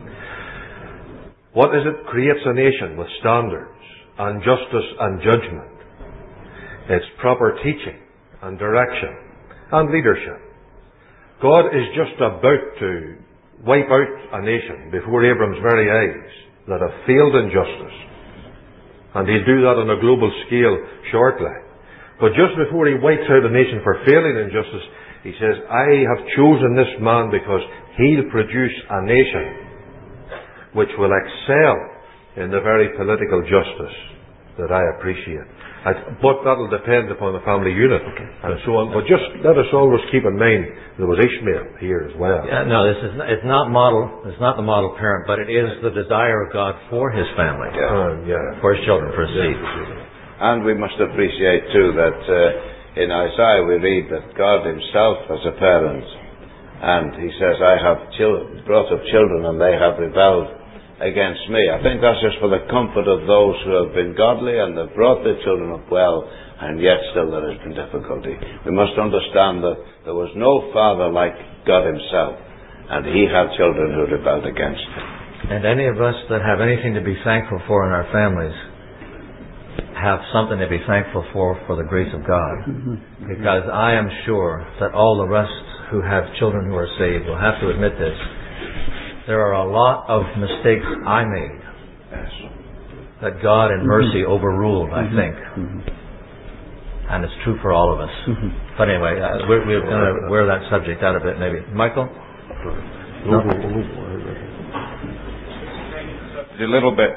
S2: What is it creates a nation with standards and justice and judgment? It's proper teaching and direction and leadership. God is just about to wipe out a nation before Abram's very eyes that have failed in justice. And he'll do that on a global scale shortly. But just before he wipes out a nation for failing in justice, he says, I have chosen this man because he'll produce a nation which will excel in the very political justice that I appreciate. But that'll depend upon the family unit and so on. But just let us always keep in mind there was Ishmael here as well.
S1: No, it's not the model parent, but it is the desire of God for his family, for his children, for his seed.
S4: And we must appreciate too that in Isaiah we read that God himself was a parent, and he says, I have brought up children and they have rebelled against me. I think that's just for the comfort of those who have been godly and have brought their children up well, and yet still there has been difficulty. We must understand that there was no father like God himself, and he had children who rebelled against him.
S8: And any of us that have anything to be thankful for in our families have something to be thankful for the grace of God. Because I am sure that all the rest who have children who are saved will have to admit this. There are a lot of mistakes I made that God in mercy overruled, I think. And it's true for all of us. But anyway, we're going to wear that subject out a bit maybe. Michael? No?
S15: A little bit.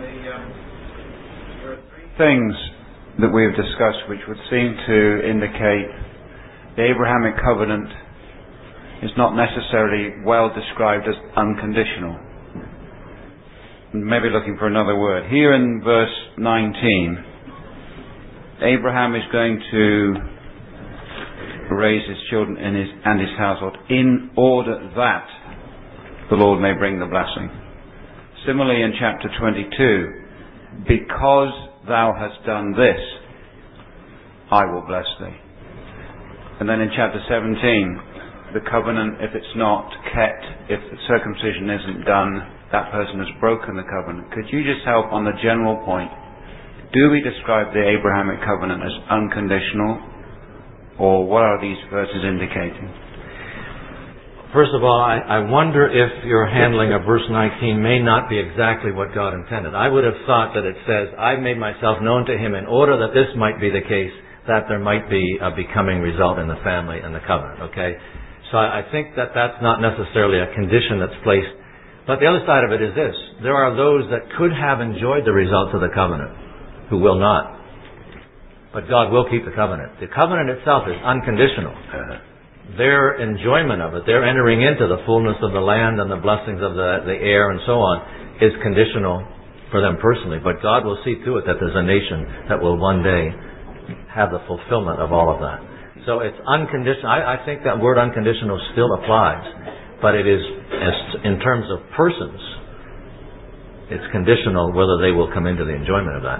S15: Things that we have discussed which would seem to indicate the Abrahamic covenant is not necessarily well described as unconditional. Maybe looking for another word. Here in verse 19, Abraham is going to raise his children and his household in order that the Lord may bring the blessing. Similarly in chapter 22, because thou hast done this, I will bless thee. And then in chapter 17, the covenant, if it's not kept, if the circumcision isn't done, that person has broken the covenant. Could you just help on the general point? Do we describe the Abrahamic covenant as unconditional, or what are these verses indicating?
S8: First of all, I wonder if your handling of verse 19 may not be exactly what God intended. I would have thought that it says, I made myself known to him in order that this might be the case, that there might be a becoming result in the family and the covenant, okay? So I think that that's not necessarily a condition that's placed. But the other side of it is this. There are those that could have enjoyed the results of the covenant who will not. But God will keep the covenant. The covenant itself is unconditional. Their enjoyment of it, their entering into the fullness of the land and the blessings of the air and so on, is conditional for them personally. But God will see to it that there's a nation that will one day have the fulfillment of all of that. So it's unconditional. I think that word unconditional still applies. But it is, in terms of persons, it's conditional whether they will come into the enjoyment of that.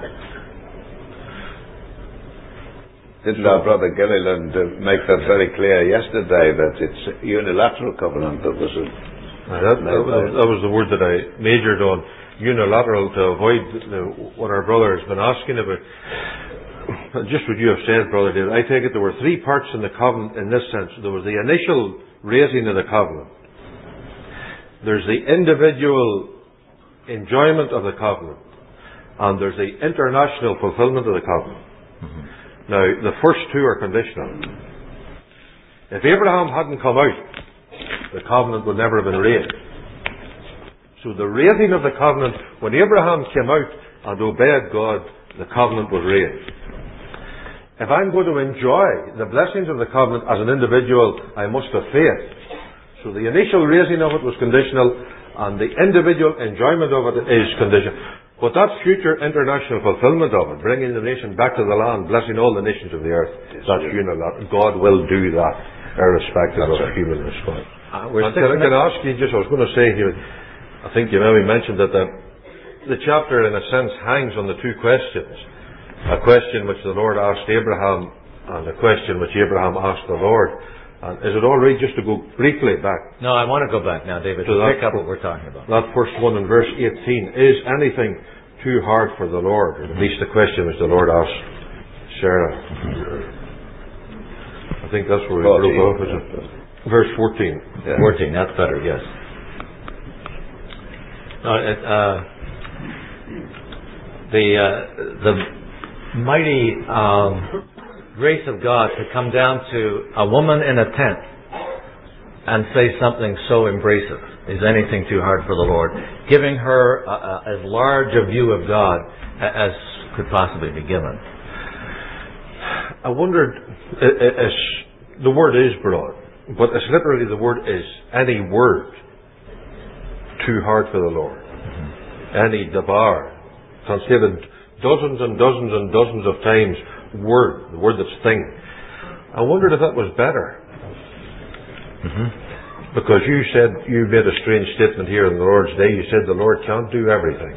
S4: Didn't our brother Gilliland make that very clear yesterday, that it's a unilateral covenant that was
S2: that was the word that I majored on, unilateral, to avoid what our brother has been asking about. Just what you have said, Brother David, I take it there were three parts in the covenant in this sense. There was the initial raising of the covenant. There's the individual enjoyment of the covenant. And there's the international fulfillment of the covenant. Now, the first two are conditional. If Abraham hadn't come out, the covenant would never have been raised. So the raising of the covenant, when Abraham came out and obeyed God, the covenant was raised. If I'm going to enjoy the blessings of the covenant as an individual, I must have faith. So the initial raising of it was conditional, and the individual enjoyment of it is conditional. But that future international fulfillment of it, bringing the nation back to the land, blessing all the nations of the earth, that's unilateral. God will do that, irrespective of human response. Can I ask you just, I was going to say here, I think you maybe mentioned that the chapter in a sense hangs on the two questions. A question which the Lord asked Abraham, and a question which Abraham asked the Lord. And is it all right just to go briefly back?
S8: No, I want to go back now, David, to pick up what we're talking about.
S2: That first one in verse 18. Is anything too hard for the Lord? Or at least the question which the Lord asked Sarah. I think that's where we broke off, isn't it? Verse 14.
S8: Yeah. 14, that's better, yes. The mighty grace of God to come down to a woman in a tent and say something so embracive. Is anything too hard for the Lord? Giving her as large a view of God as could possibly be given.
S2: I wondered, the word is broad, but it's literally the word is any word too hard for the Lord. Any dabar, translated dozens and dozens and dozens of times, word, the word that's thing. I wondered if that was better. Because you said, you made a strange statement here on the Lord's Day, you said the Lord can't do everything.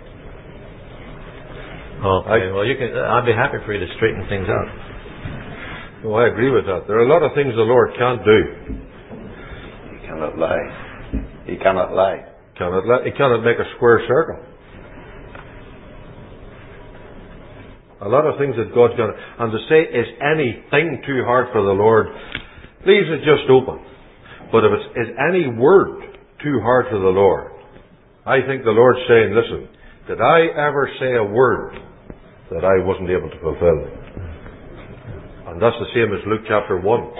S8: Okay, well I'd be happy for you to straighten things out.
S2: Well, I agree with that. There are a lot of things the Lord can't do.
S4: He cannot lie. He cannot lie.
S2: He cannot make a square circle. A lot of things that God's going to... And to say, is anything too hard for the Lord, leaves it just open. But if is any word too hard for the Lord, I think the Lord's saying, listen, did I ever say a word that I wasn't able to fulfill? And that's the same as Luke chapter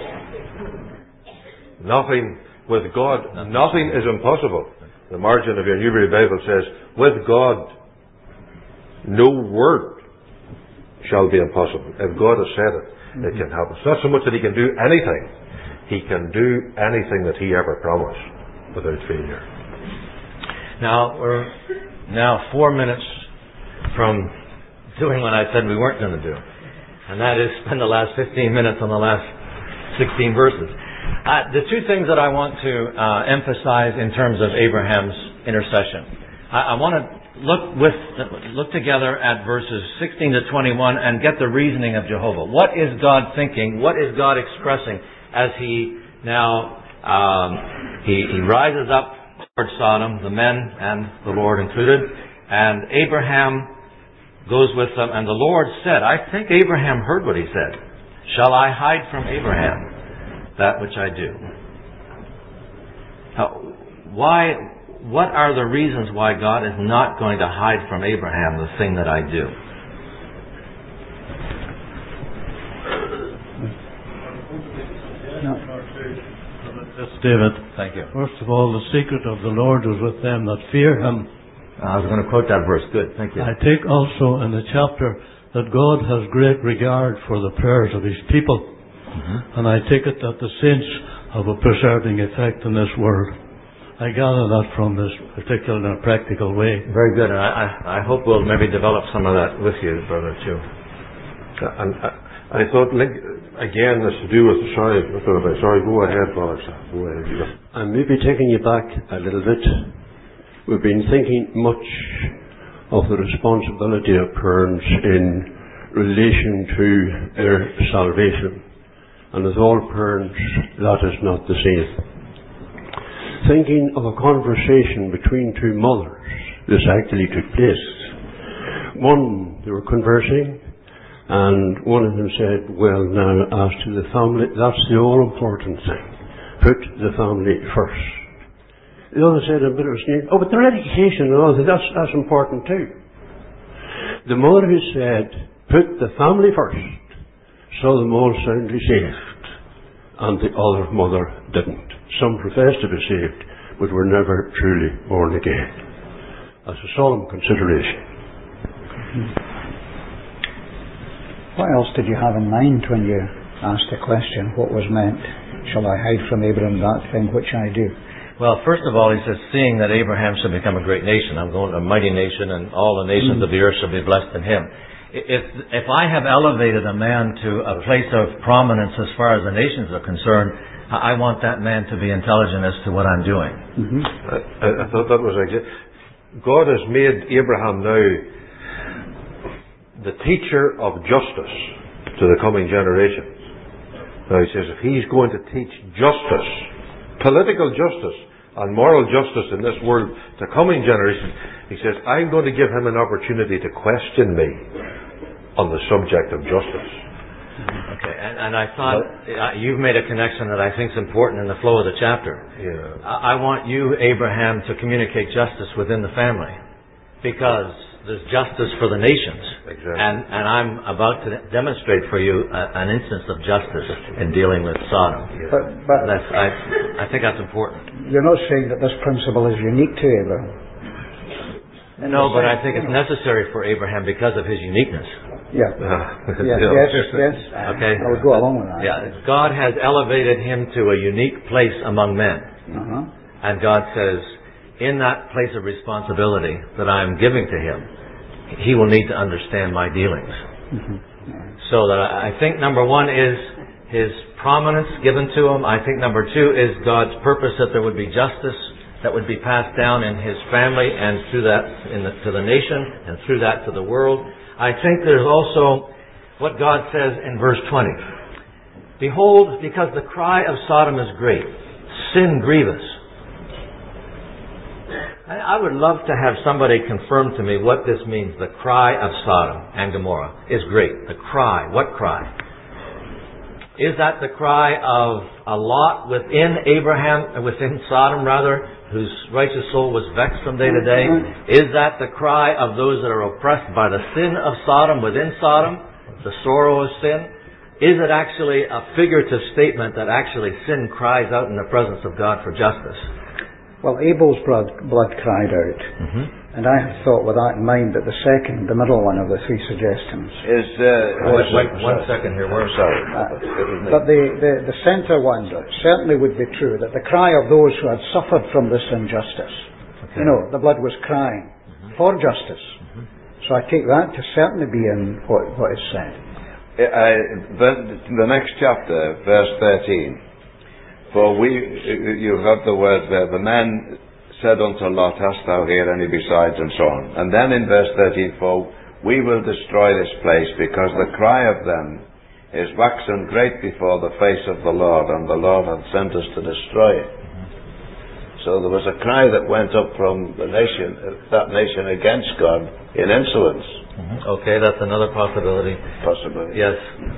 S2: 1. Nothing with God, nothing is impossible. The margin of your Newbury Bible says, with God, no word shall be impossible. If God has said it, it can happen. It's not so much that He can do anything. He can do anything that He ever promised without failure.
S8: Now, we're 4 minutes from doing what I said we weren't going to do. And that is spend the last 15 minutes on the last 16 verses. The two things that I want to emphasize in terms of Abraham's intercession. I want to look together at verses 16 to 21 and get the reasoning of Jehovah. What is God thinking? What is God expressing as He now he rises up towards Sodom, the men and the Lord included, and Abraham goes with them, and the Lord said, I think Abraham heard what he said. Shall I hide from Abraham that which I do? Now, what are the reasons why God is not going to hide from Abraham the thing that I do?
S13: Yes, David.
S8: Thank you.
S13: First of all, the secret of the Lord is with them that fear Him.
S8: I was going to quote that verse. Good. Thank you.
S13: I take also in the chapter that God has great regard for the prayers of His people. Mm-hmm. And I take it that the saints have a preserving effect in this world. I gather that from this particular practical way.
S8: Very good. And I hope we'll maybe develop some of that with you, Brother Chu.
S2: And I thought, again, this to do with... Sorry, go ahead, Father. Go ahead.
S12: I may be taking you back a little bit. We've been thinking much of the responsibility of parents in relation to their salvation. And with all parents, that is not the same. Thinking of a conversation between two mothers, this actually took place. One, they were conversing, and one of them said, well, now, as to the family, that's the all-important thing. Put the family first. The other said a bit of a sneer, oh, but their education and all that, that's important too. The mother who said, put the family first, saw them all soundly saved, and the other mother didn't. Some professed to be saved, but were never truly born again. That's a solemn consideration.
S6: What else did you have in mind when you asked the question, what was meant? Shall I hide from Abraham that thing which I do?
S8: Well, first of all, he says, seeing that Abraham shall become a great nation, I'm going to a mighty nation, and all the nations of the earth shall be blessed in him. If I have elevated a man to a place of prominence as far as the nations are concerned, I want that man to be intelligent as to what I'm doing.
S2: Mm-hmm. I thought that was exactly... God has made Abraham now the teacher of justice to the coming generations. Now he says, if he's going to teach justice, political justice and moral justice in this world to coming generations, he says, I'm going to give him an opportunity to question me on the subject of justice.
S8: Okay, and I thought you've made a connection that I think is important in the flow of the chapter.
S2: Yeah.
S8: I want you, Abraham, to communicate justice within the family, because there's justice for the nations.
S2: Exactly.
S8: And I'm about to demonstrate for you an instance of justice in dealing with Sodom.
S2: Yeah.
S6: But
S8: I think that's important.
S6: You're not saying that this principle is unique to Abraham?
S8: No, but I think it's necessary for Abraham because of his uniqueness.
S6: Yeah. Yes.
S8: Okay.
S6: I would go along with that.
S8: Yeah. God has elevated him to a unique place among men.
S6: Uh-huh.
S8: And God says, in that place of responsibility that I'm giving to him, he will need to understand my dealings.
S6: Mm-hmm.
S8: So that I think number one is his prominence given to him. I think number two is God's purpose that there would be justice that would be passed down in his family and through that to the nation and through that to the world. I think there's also what God says in verse 20. Behold, because the cry of Sodom is great, sin grievous. I would love to have somebody confirm to me what this means. The cry of Sodom and Gomorrah is great. The cry. What cry? Is that the cry of a Lot within Sodom rather, whose righteous soul was vexed from day to day? Is that the cry of those that are oppressed by the sin of Sodom within Sodom? The sorrow of sin? Is it actually a figurative statement that actually sin cries out in the presence of God for justice?
S6: Well, Abel's blood cried out. And I thought with that in mind that the middle one of the three suggestions
S2: is...
S8: wait 1 second here. We're sorry.
S6: But the centre one certainly would be true, that the cry of those who had suffered from this injustice. Okay. You know, the blood was crying for justice. So I take that to certainly be in what is said.
S2: The next chapter, verse 13. For you have the word there, the man said unto Lot, hast thou here any besides, and so on. And then in verse 13, for we will destroy this place, because the cry of them is waxen great before the face of the Lord, and the Lord hath sent us to destroy it. So there was a cry that went up from that nation against God in insolence.
S8: Okay, that's another possibility. Yes.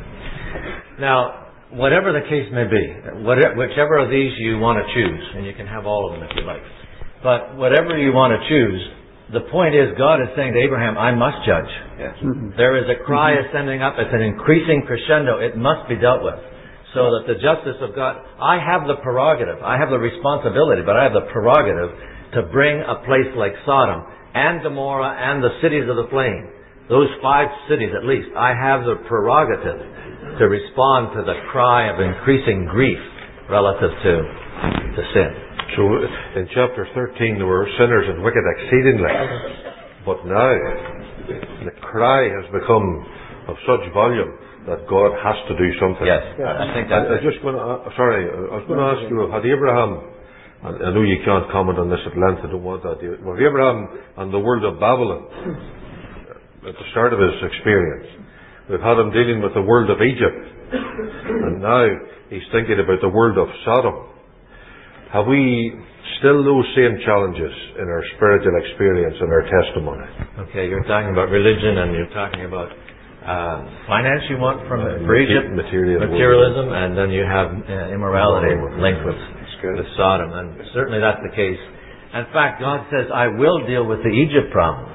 S8: Now, whatever the case may be, whichever of these you want to choose, and you can have all of them if you like, but whatever you want to choose, the point is God is saying to Abraham, I must judge.
S2: Yes.
S8: There is a cry ascending up. It's an increasing crescendo. It must be dealt with. So that the justice of God, I have the prerogative, I have the responsibility, but I have the prerogative to bring a place like Sodom and Gomorrah and the cities of the plain, those 5 cities at least, I have the prerogative to respond to the cry of increasing grief relative to sin.
S2: So in chapter 13 there were sinners and wicked exceedingly. But now the cry has become of such volume that God has to do something.
S8: Yes, I think that's
S2: I was going to ask you, had Abraham, I know you can't comment on this at length, I don't want that. Was Abraham and the world of Babylon at the start of his experience? We've had him dealing with the world of Egypt, and now he's thinking about the world of Sodom. Have we still those same challenges in our spiritual experience and our testimony?
S8: Okay, you're talking about religion, and you're talking about finance you want for Egypt, materialism, and then you have immorality linked with Sodom, and certainly that's the case. In fact, God says, I will deal with the Egypt problem.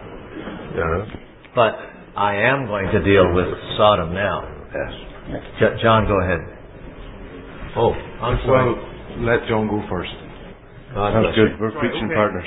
S8: But I am going to deal with Sodom now.
S2: Yes.
S8: John, go ahead. Oh, I'm sorry.
S10: Well, let John go first.
S20: That's good. We're preaching partners.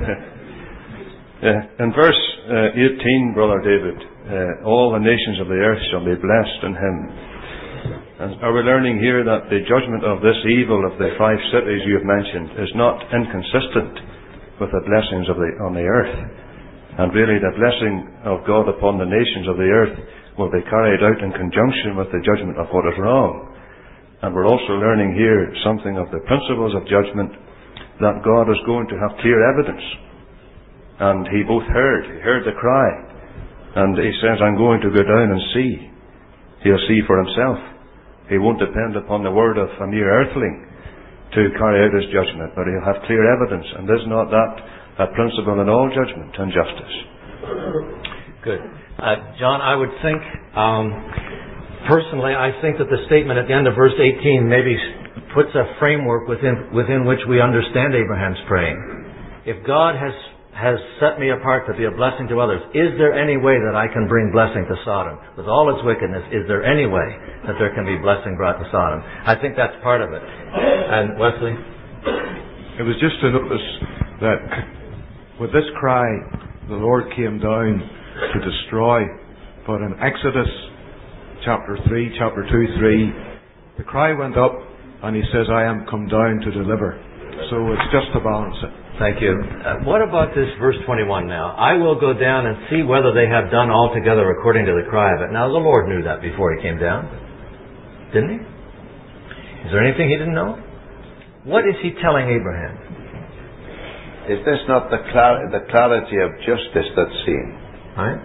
S20: In verse 18, Brother David, all the nations of the earth shall be blessed in him. And are we learning here that the judgment of this evil of the 5 cities you have mentioned is not inconsistent with the blessings on the earth? And really the blessing of God upon the nations of the earth will be carried out in conjunction with the judgment of what is wrong. And we're also learning here something of the principles of judgment, that God is going to have clear evidence. And he heard the cry, and he says, I'm going to go down and see. He'll see for himself. He won't depend upon the word of a mere earthling to carry out his judgment, but he'll have clear evidence. And is not that a principle in all judgment and justice?
S8: Good. John, I would think, personally, I think that the statement at the end of verse 18 maybe puts a framework within which we understand Abraham's praying. If God has set me apart to be a blessing to others, is there any way that I can bring blessing to Sodom? With all its wickedness, is there any way that there can be blessing brought to Sodom? I think that's part of it. And Wesley?
S10: It was just to notice that with this cry, the Lord came down to destroy. But in Exodus chapter 3, chapter 2, 3, the cry went up and he says, I am come down to deliver. So it's just to balance it.
S8: Thank you. What about this verse 21 now? I will go down and see whether they have done altogether according to the cry of it. Now the Lord knew that before he came down. Didn't he? Is there anything he didn't know? What is he telling Abraham?
S2: Is this not the clarity of justice that's seen?
S8: Right?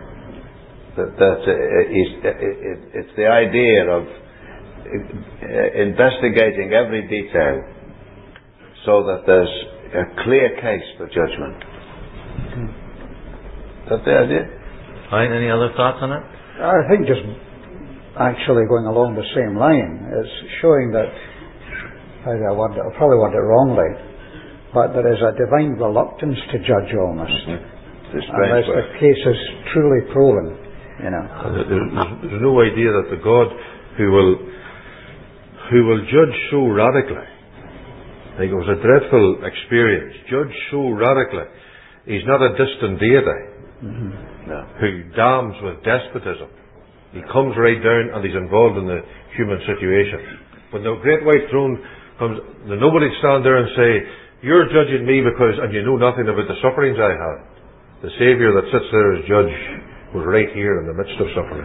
S2: It's the idea of investigating every detail so that there's a clear case for judgment. Is that the idea?
S1: Right, any other thoughts on it?
S6: I think just actually going along the same line, it's showing that, I probably word it wrongly, but there is a divine reluctance to judge almost. Unless the case is truly proven, you know.
S2: There's no idea that the God who will judge so radically, I think it was a dreadful experience, judge so radically, he's not a distant deity who damns with despotism. He comes right down and he's involved in the human situation. When the great white throne comes, nobody stand there and say, you're judging me because, and you know nothing about the sufferings I had. The Saviour that sits there as judge was right here in the midst of suffering.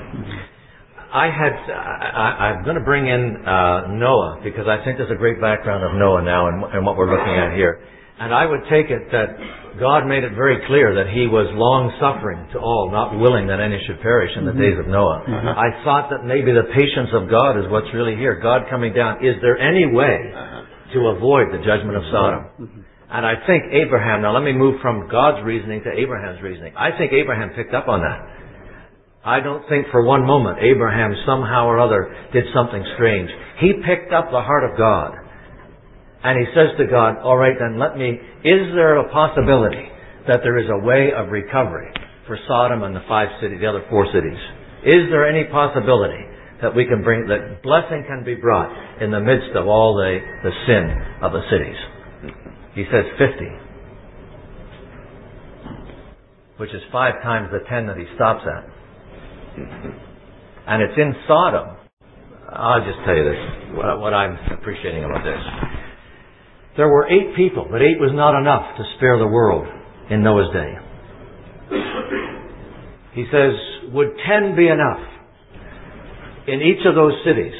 S1: I'm going to bring in Noah, because I think there's a great background of Noah now and what we're looking at here. And I would take it that God made it very clear that He was long-suffering to all, not willing that any should perish in the days of Noah. I thought that maybe the patience of God is what's really here. God coming down. Is there any way to avoid the judgment of Sodom? And I think Abraham, now let me move from God's reasoning to Abraham's reasoning. I think Abraham picked up on that. I don't think for one moment Abraham somehow or other did something strange. He picked up the heart of God. And he says to God, all right, then is there a possibility that there is a way of recovery for Sodom and the other 4 cities? Is there any possibility that we can that blessing can be brought in the midst of all the sin of the cities? He says 50. Which is 5 times the 10 that he stops at. And it's in Sodom. I'll just tell you this, what I'm appreciating about this. There were 8 people, but 8 was not enough to spare the world in Noah's day. He says, would 10 be enough in each of those cities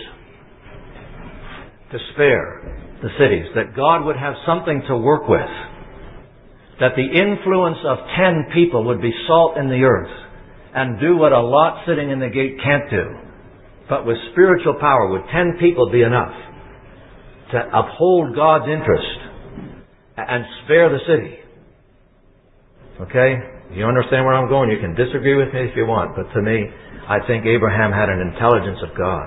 S1: to spare the cities, that God would have something to work with, that the influence of 10 people would be salt in the earth and do what a Lot sitting in the gate can't do, but with spiritual power, would 10 people be enough to uphold God's interest and spare the city? Okay? You understand where I'm going? You can disagree with me if you want, but to me, I think Abraham had an intelligence of God.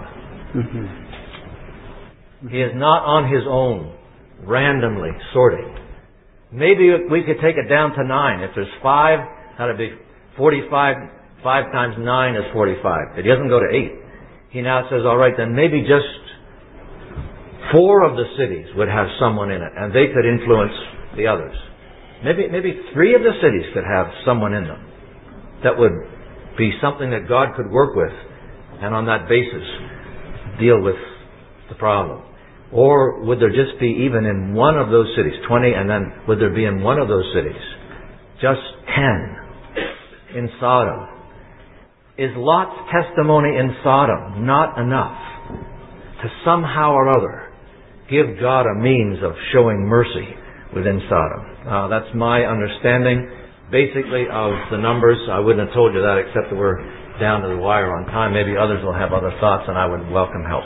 S1: He is not on his own, randomly sorting. Maybe we could take it down to 9. If there's 5, that'd be 45. 5 times 9 is 45. It doesn't go to 8. He now says, all right, then maybe just 4 of the cities would have someone in it, and they could influence the others. Maybe 3 of the cities could have someone in them that would be something that God could work with, and on that basis deal with the problem. Or would there just be, even in one of those cities, 20, and then would there be in one of those cities just 10 in Sodom? Is Lot's testimony in Sodom not enough to somehow or other give God a means of showing mercy within Sodom? That's my understanding, basically, of the numbers. I wouldn't have told you that except that we're down to the wire on time. Maybe others will have other thoughts, and I would welcome help.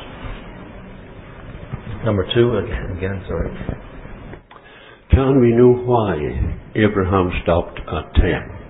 S1: Number 2, again, sorry.
S12: Can we know why Abraham stopped at 10?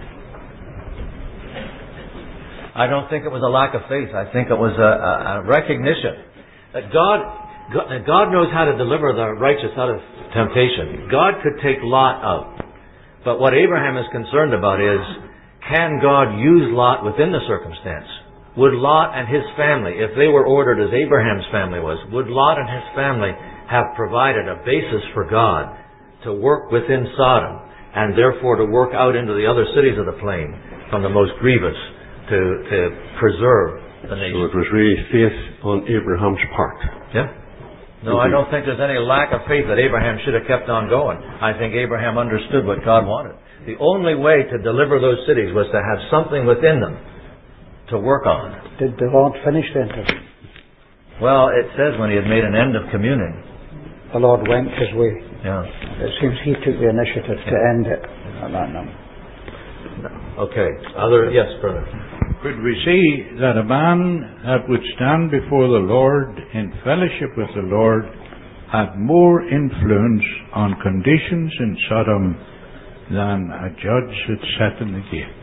S1: I don't think it was a lack of faith. I think it was a recognition that God knows how to deliver the righteous out of temptation. God could take Lot out. But what Abraham is concerned about is, can God use Lot within the circumstance? Would Lot and his family, if they were ordered as Abraham's family was, would Lot and his family have provided a basis for God to work within Sodom and therefore to work out into the other cities of the plain from the most grievous to preserve the nation?
S12: So it was really faith on Abraham's part.
S1: Yeah. No, I don't think there's any lack of faith that Abraham should have kept on going. I think Abraham understood what God wanted. The only way to deliver those cities was to have something within them to work on.
S6: Did the Lord finish the interview?
S1: Well, it says when he had made an end of communing.
S6: The Lord went his way.
S1: Yeah.
S6: It seems he took the initiative to end it at that number.
S1: Okay. Yes, brother.
S14: Could we see that a man that would stand before the Lord in fellowship with the Lord had more influence on conditions in Sodom than a judge that sat in the gate.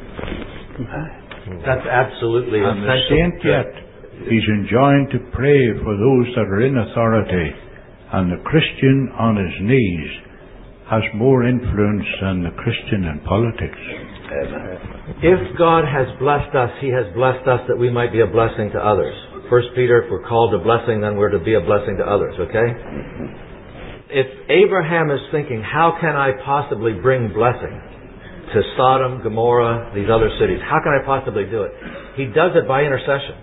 S8: That's absolutely
S14: and the
S8: essential.
S14: saint yet is enjoined to pray for those that are in authority, and the Christian on his knees has more influence than the Christian in politics.
S8: If God has blessed us, He has blessed us that we might be a blessing to others. 1 Peter, if we're called to blessing, then we're to be a blessing to others, okay? If Abraham is thinking, how can I possibly bring blessing to Sodom, Gomorrah, these other cities? How can I possibly do it? He does it by intercession.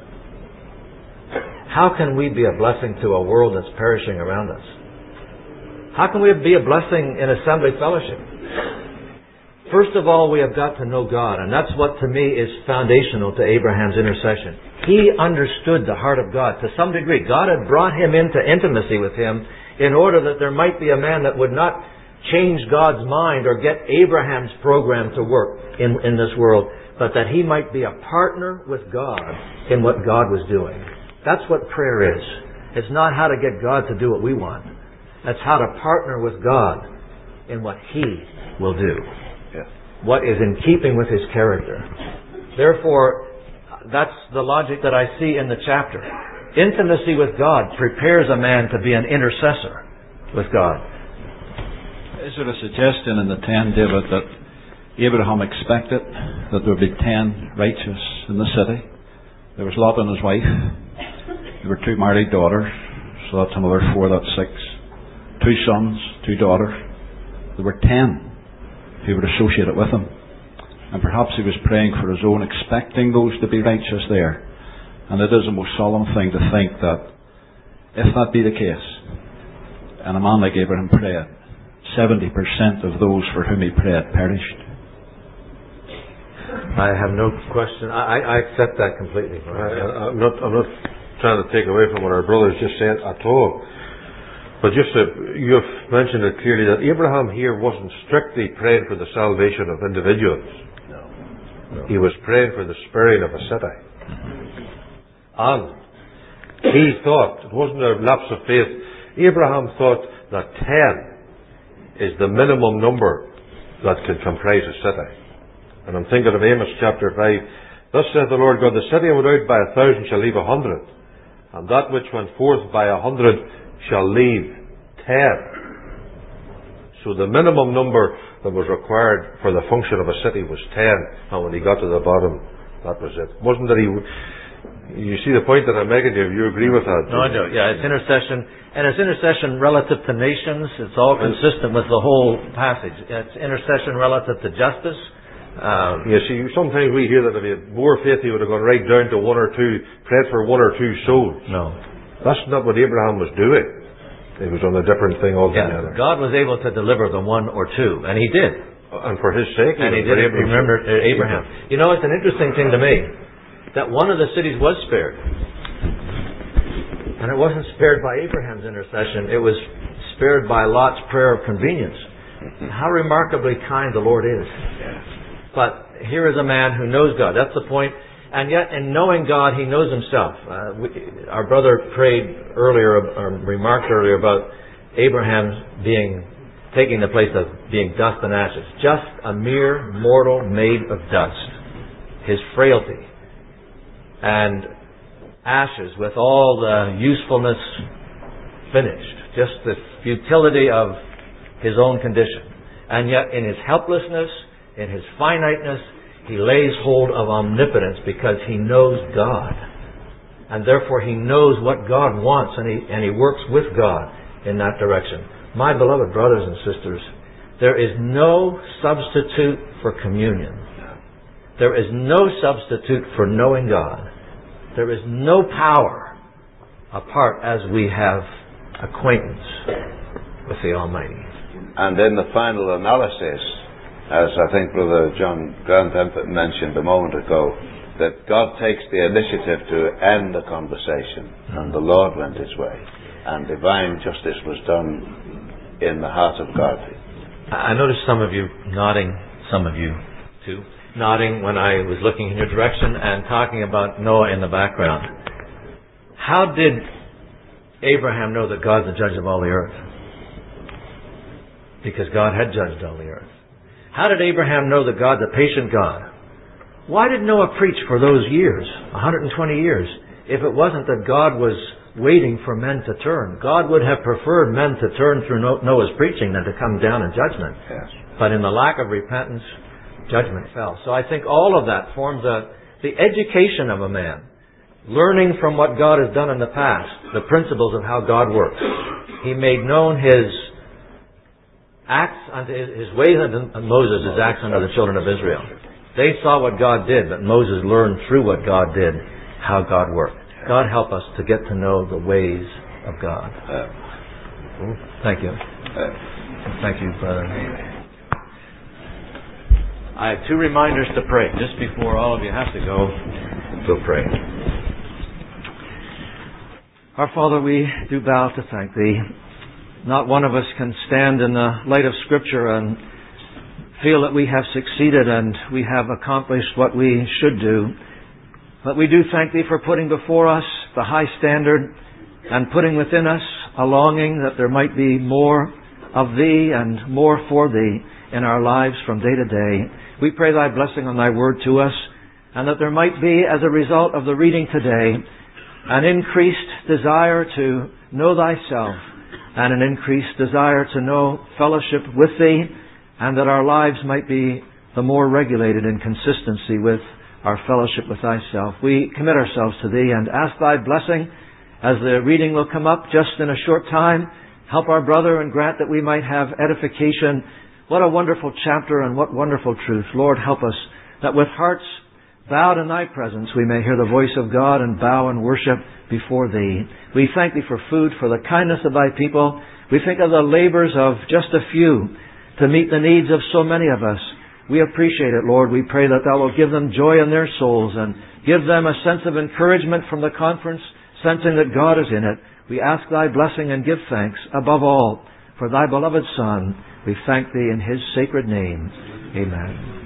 S8: How can we be a blessing to a world that's perishing around us? How can we be a blessing in assembly fellowship? First of all, we have got to know God, and that's what to me is foundational to Abraham's intercession. He understood the heart of God to some degree. God had brought him into intimacy with him in order that there might be a man that would not change God's mind or get Abraham's program to work in this world, but that he might be a partner with God in what God was doing. That's what prayer is. It's not how to get God to do what we want. That's how to partner with God in what He will do. What is in keeping with His character. Therefore, that's the logic that I see in the chapter. Intimacy with God prepares a man to be an intercessor with God.
S5: Is there a suggestion in the 10, David, that Abraham expected that there would be 10 righteous in the city? There was Lot and his wife. There were 2 married daughters, so that's another 4, that's 6. 2 sons, 2 daughters. There were 10 who were associated with him. And perhaps he was praying for his own, expecting those to be righteous there. And it is a most solemn thing to think that if that be the case, and a man like Abraham prayed, 70% of those for whom he prayed perished.
S8: I have no question. I accept that completely.
S2: I'm not trying to take away from what our brothers just said at all. But you've mentioned it clearly that Abraham here wasn't strictly praying for the salvation of individuals. No. He was praying for the sparing of a city. And he thought, it wasn't a lapse of faith, Abraham thought that 10 is the minimum number that can comprise a city. And I'm thinking of Amos chapter 5. Thus saith the Lord God, the city without by 1,000 shall leave 100, and that which went forth by 100 shall leave 10. So the minimum number that was required for the function of a city was 10. And when he got to the bottom, that was it. Wasn't that he... You see the point that I'm making here? You agree with that?
S8: No, I do. Yeah, it's intercession. And it's intercession relative to nations. It's all consistent with the whole passage. It's intercession relative to justice.
S2: You see, sometimes we hear that if he had more faith, he would have gone right down to 1 or 2, prayed for 1 or 2 souls.
S8: No.
S2: That's not what Abraham was doing. He was on a different thing altogether.
S8: Yeah, God was able to deliver the 1 or 2, and He did.
S2: And for His sake.
S8: And He did. Remember Abraham. You know, it's an interesting thing to me that one of the cities was spared. And it wasn't spared by Abraham's intercession. It was spared by Lot's prayer of convenience. How remarkably kind the Lord is. But here is a man who knows God. That's the point. And yet, in knowing God, he knows himself. Our brother prayed earlier, or remarked earlier about Abraham taking the place of being dust and ashes. Just a mere mortal made of dust. His frailty. And ashes with all the usefulness finished. Just the futility of his own condition. And yet, in his helplessness, in his finiteness, he lays hold of omnipotence because he knows God. And therefore he knows what God wants, and he works with God in that direction. My beloved brothers and sisters, there is no substitute for communion. There is no substitute for knowing God. There is no power apart as we have acquaintance with the Almighty.
S4: And in the final analysis, as I think Brother John Grant mentioned a moment ago, that God takes the initiative to end the conversation, and the Lord went His way, and divine justice was done in the heart of God.
S8: I noticed some of you nodding, some of you too, nodding when I was looking in your direction and talking about Noah in the background. How did
S1: Abraham know that God's the judge of all the earth? Because God had judged all the earth. How did Abraham know that God's a patient God? Why did Noah preach for those years, 120 years, if it wasn't that God was waiting for men to turn? God would have preferred men to turn through Noah's preaching than to come down in judgment.
S5: Yes.
S1: But in the lack of repentance, judgment fell. So I think all of that forms the education of a man, learning from what God has done in the past, the principles of how God works. He made known His acts unto His ways unto Moses, His acts unto the children of Israel. They saw what God did, but Moses learned through what God did how God worked. God help us to get to know the ways of God. Thank you. Thank you, brother. I have 2 reminders to pray just before all of you have to go. We'll pray. Our Father, we do bow to thank Thee. Not one of us can stand in the light of Scripture and feel that we have succeeded and we have accomplished what we should do. But we do thank Thee for putting before us the high standard and putting within us a longing that there might be more of Thee and more for Thee in our lives from day to day. We pray Thy blessing on Thy word to us, and that there might be, as a result of the reading today, an increased desire to know Thyself and an increased desire to know fellowship with Thee, and that our lives might be the more regulated in consistency with our fellowship with Thyself. We commit ourselves to Thee and ask Thy blessing as the reading will come up just in a short time. Help our brother and grant that we might have edification. What a wonderful chapter and what wonderful truth. Lord, help us that with hearts bowed in Thy presence we may hear the voice of God and bow and worship before Thee. We thank Thee for food, for the kindness of Thy people. We think of the labors of just a few to meet the needs of so many of us. We appreciate it, Lord. We pray that Thou will give them joy in their souls and give them a sense of encouragement from the conference, sensing that God is in it. We ask Thy blessing and give thanks, above all, for Thy beloved Son. We thank Thee in His sacred name. Amen.